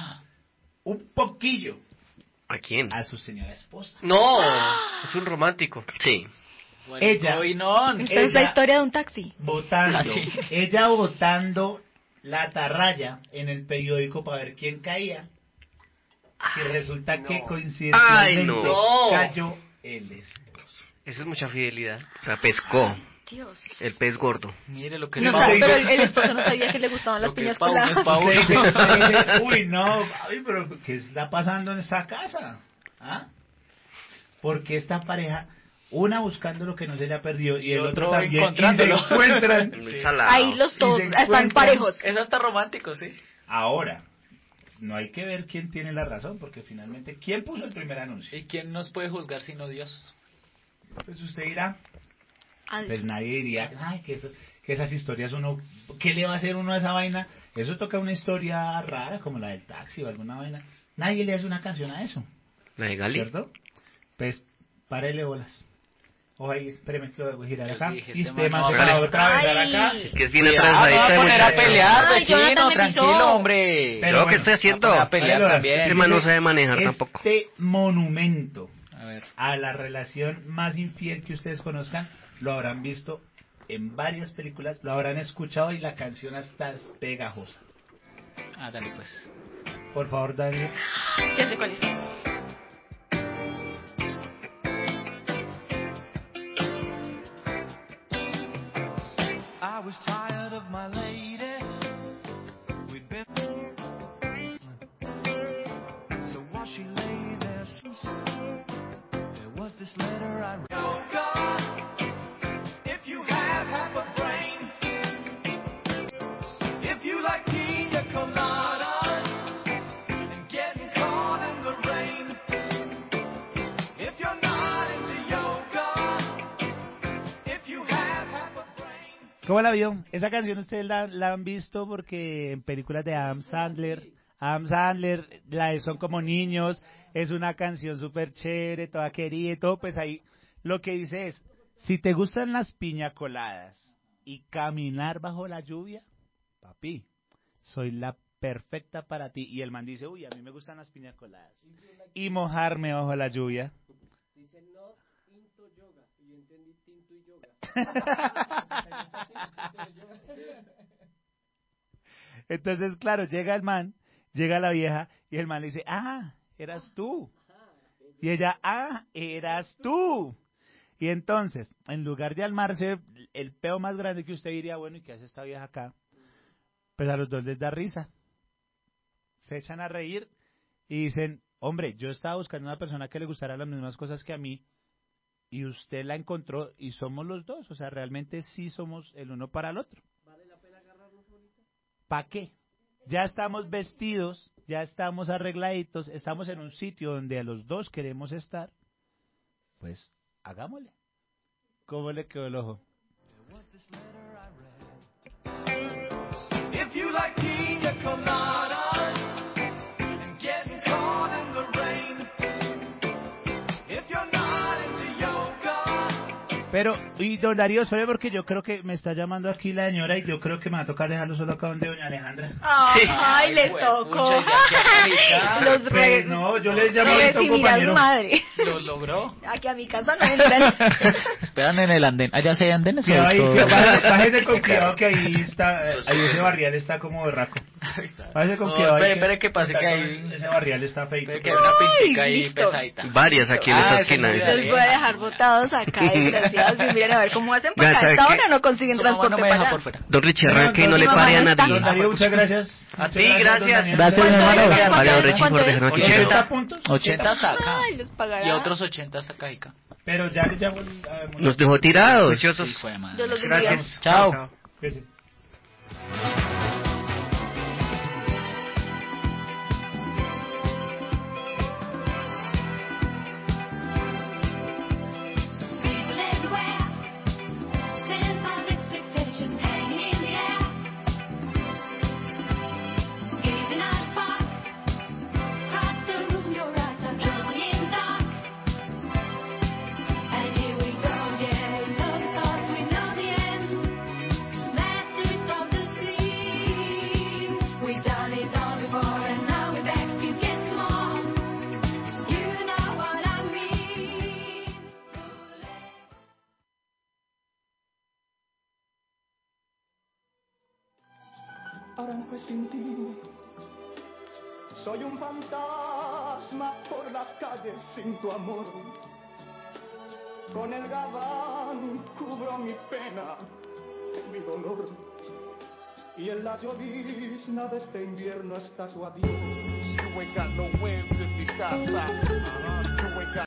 Un poquillo. ¿A quién? A su señora esposa. No, es un romántico. Sí. Ella. Esta es la historia de un taxi. Ella botando la atarraya en el periódico para ver quién caía. Y resulta que coincidentemente cayó el esposo. Eso es mucha fidelidad. O sea, pescó. Dios. El pez gordo. Mire lo que No, pero el esposo no sabía que le gustaban las piñas coladas. Uy, no, pero ¿qué está pasando en esta casa? ¿Ah? Porque esta pareja, una buscando lo que no se le ha perdido y el otro también, encontrándolo. y se encuentran. Ahí los dos están parejos. Eso está romántico, sí. Ahora, no hay que ver quién tiene la razón, porque finalmente, ¿quién puso el primer anuncio? ¿Y quién nos puede juzgar sino Dios? Pues usted dirá. Pues nadie diría, ay, que esas historias uno, ¿qué le va a hacer uno a esa vaina? Eso toca una historia rara, como la del taxi o alguna vaina. Nadie le hace una canción a eso. La de Gali. ¿Cierto? Pues, párele bolas. Ojo ahí, espéreme que lo voy a girar acá. Y este man se va otra vez acá. Es que es bien atrasadita de poner a muchacho. pelear, vecino, tranquilo, hombre. Pero ¿Yo qué estoy haciendo? A pelear también. Este man no sabe manejar tampoco. Este monumento A ver. a la relación más infiel que ustedes conozcan, lo habrán visto en varias películas, lo habrán escuchado y la canción hasta es pegajosa. Ah, dale pues. Por favor, Daniel. Ya sé cuál es. I was tired of my lady. We'd been. So while she lay there, there was this letter I read. Oh God, if you have half a brain, if you like pina coladas and getting caught in the rain, if you're not into yoga, if you have half a brain. ¿Cómo la vio? Esa canción ustedes la han visto porque en películas de Adam Sandler, la de Son como niños, es una canción súper chévere, toda querida y todo, pues ahí lo que dice es, si te gustan las piña coladas y caminar bajo la lluvia, papi, soy la perfecta para ti. Y el man dice, uy, a mí me gustan las piña coladas y mojarme bajo la lluvia. Dice no tinto yoga, y yo entendí tinto y yoga. Entonces, claro, llega el man, llega la vieja y el man le dice, eras tú. Y ella, eras tú. Y entonces, en lugar de armarse el peo más grande que usted diría, bueno, ¿y qué hace esta vieja acá? Pues a los dos les da risa. Se echan a reír y dicen, hombre, yo estaba buscando una persona que le gustara las mismas cosas que a mí y usted la encontró y somos los dos. O sea, realmente sí somos el uno para el otro. ¿Vale la pena agarrarnos ahorita? ¿Para qué? Ya estamos vestidos, ya estamos arregladitos, estamos en un sitio donde a los dos queremos estar. Pues hagámosle. ¿Cómo le quedó el ojo? If you like pina coladas and getting caught in the rain, if you're not into yoga. Pero, y don Darío, espere porque yo creo que me está llamando aquí la señora y yo creo que me va a tocar dejarlo solo acá donde doña Alejandra. Ay, les tocó. Los Pues no, yo les llamo ahorita a un compañero. Madre. ¿Lo logró? Aquí a mi casa no entran. Esperan en el andén. ¿Allá se hay andenes? Que ahí, bájese con cuidado que ahí está, ahí ese barrial está como berraco. Parece con No, que hay espere que pase que hay... Ese barrial está feito. Que hay una pintica ahí listo. pesadita. Varias aquí en esta esquina. Los voy a dejar botados acá, desgraciados. Y miren a ver cómo hacen, porque Vea, a ¿sabe esta qué? hora no consiguen transporte para allá. Don Richie, arranque y no le pare a nadie. Don Darío, muchas gracias. A ti, gracias. Gracias, mi hermano. Vale, don Richie, por dejarnos aquí. 80 puntos. 80 hasta acá. Ay, los pagará. Y otros 80 hasta acá. Pero ya Nos dejó tirados. Sí, fue, madre. Yo los bendiga. Gracias. Chao. Gracias. People everywhere, sense of expectation hanging in the air. Gazing out far, across the room, your eyes are glowing in dark. And here we go again, we know the start, we know the end. Masters of the scene, we've done it all before, and now we're back to get some more. You know what I mean. Arranco sin ti. Soy un fantasma por las calles sin tu amor. Con el gabán cubro mi pena, mi dolor. Y en la llovizna de este invierno está tu adiós. You ain't got no wins in mi casa.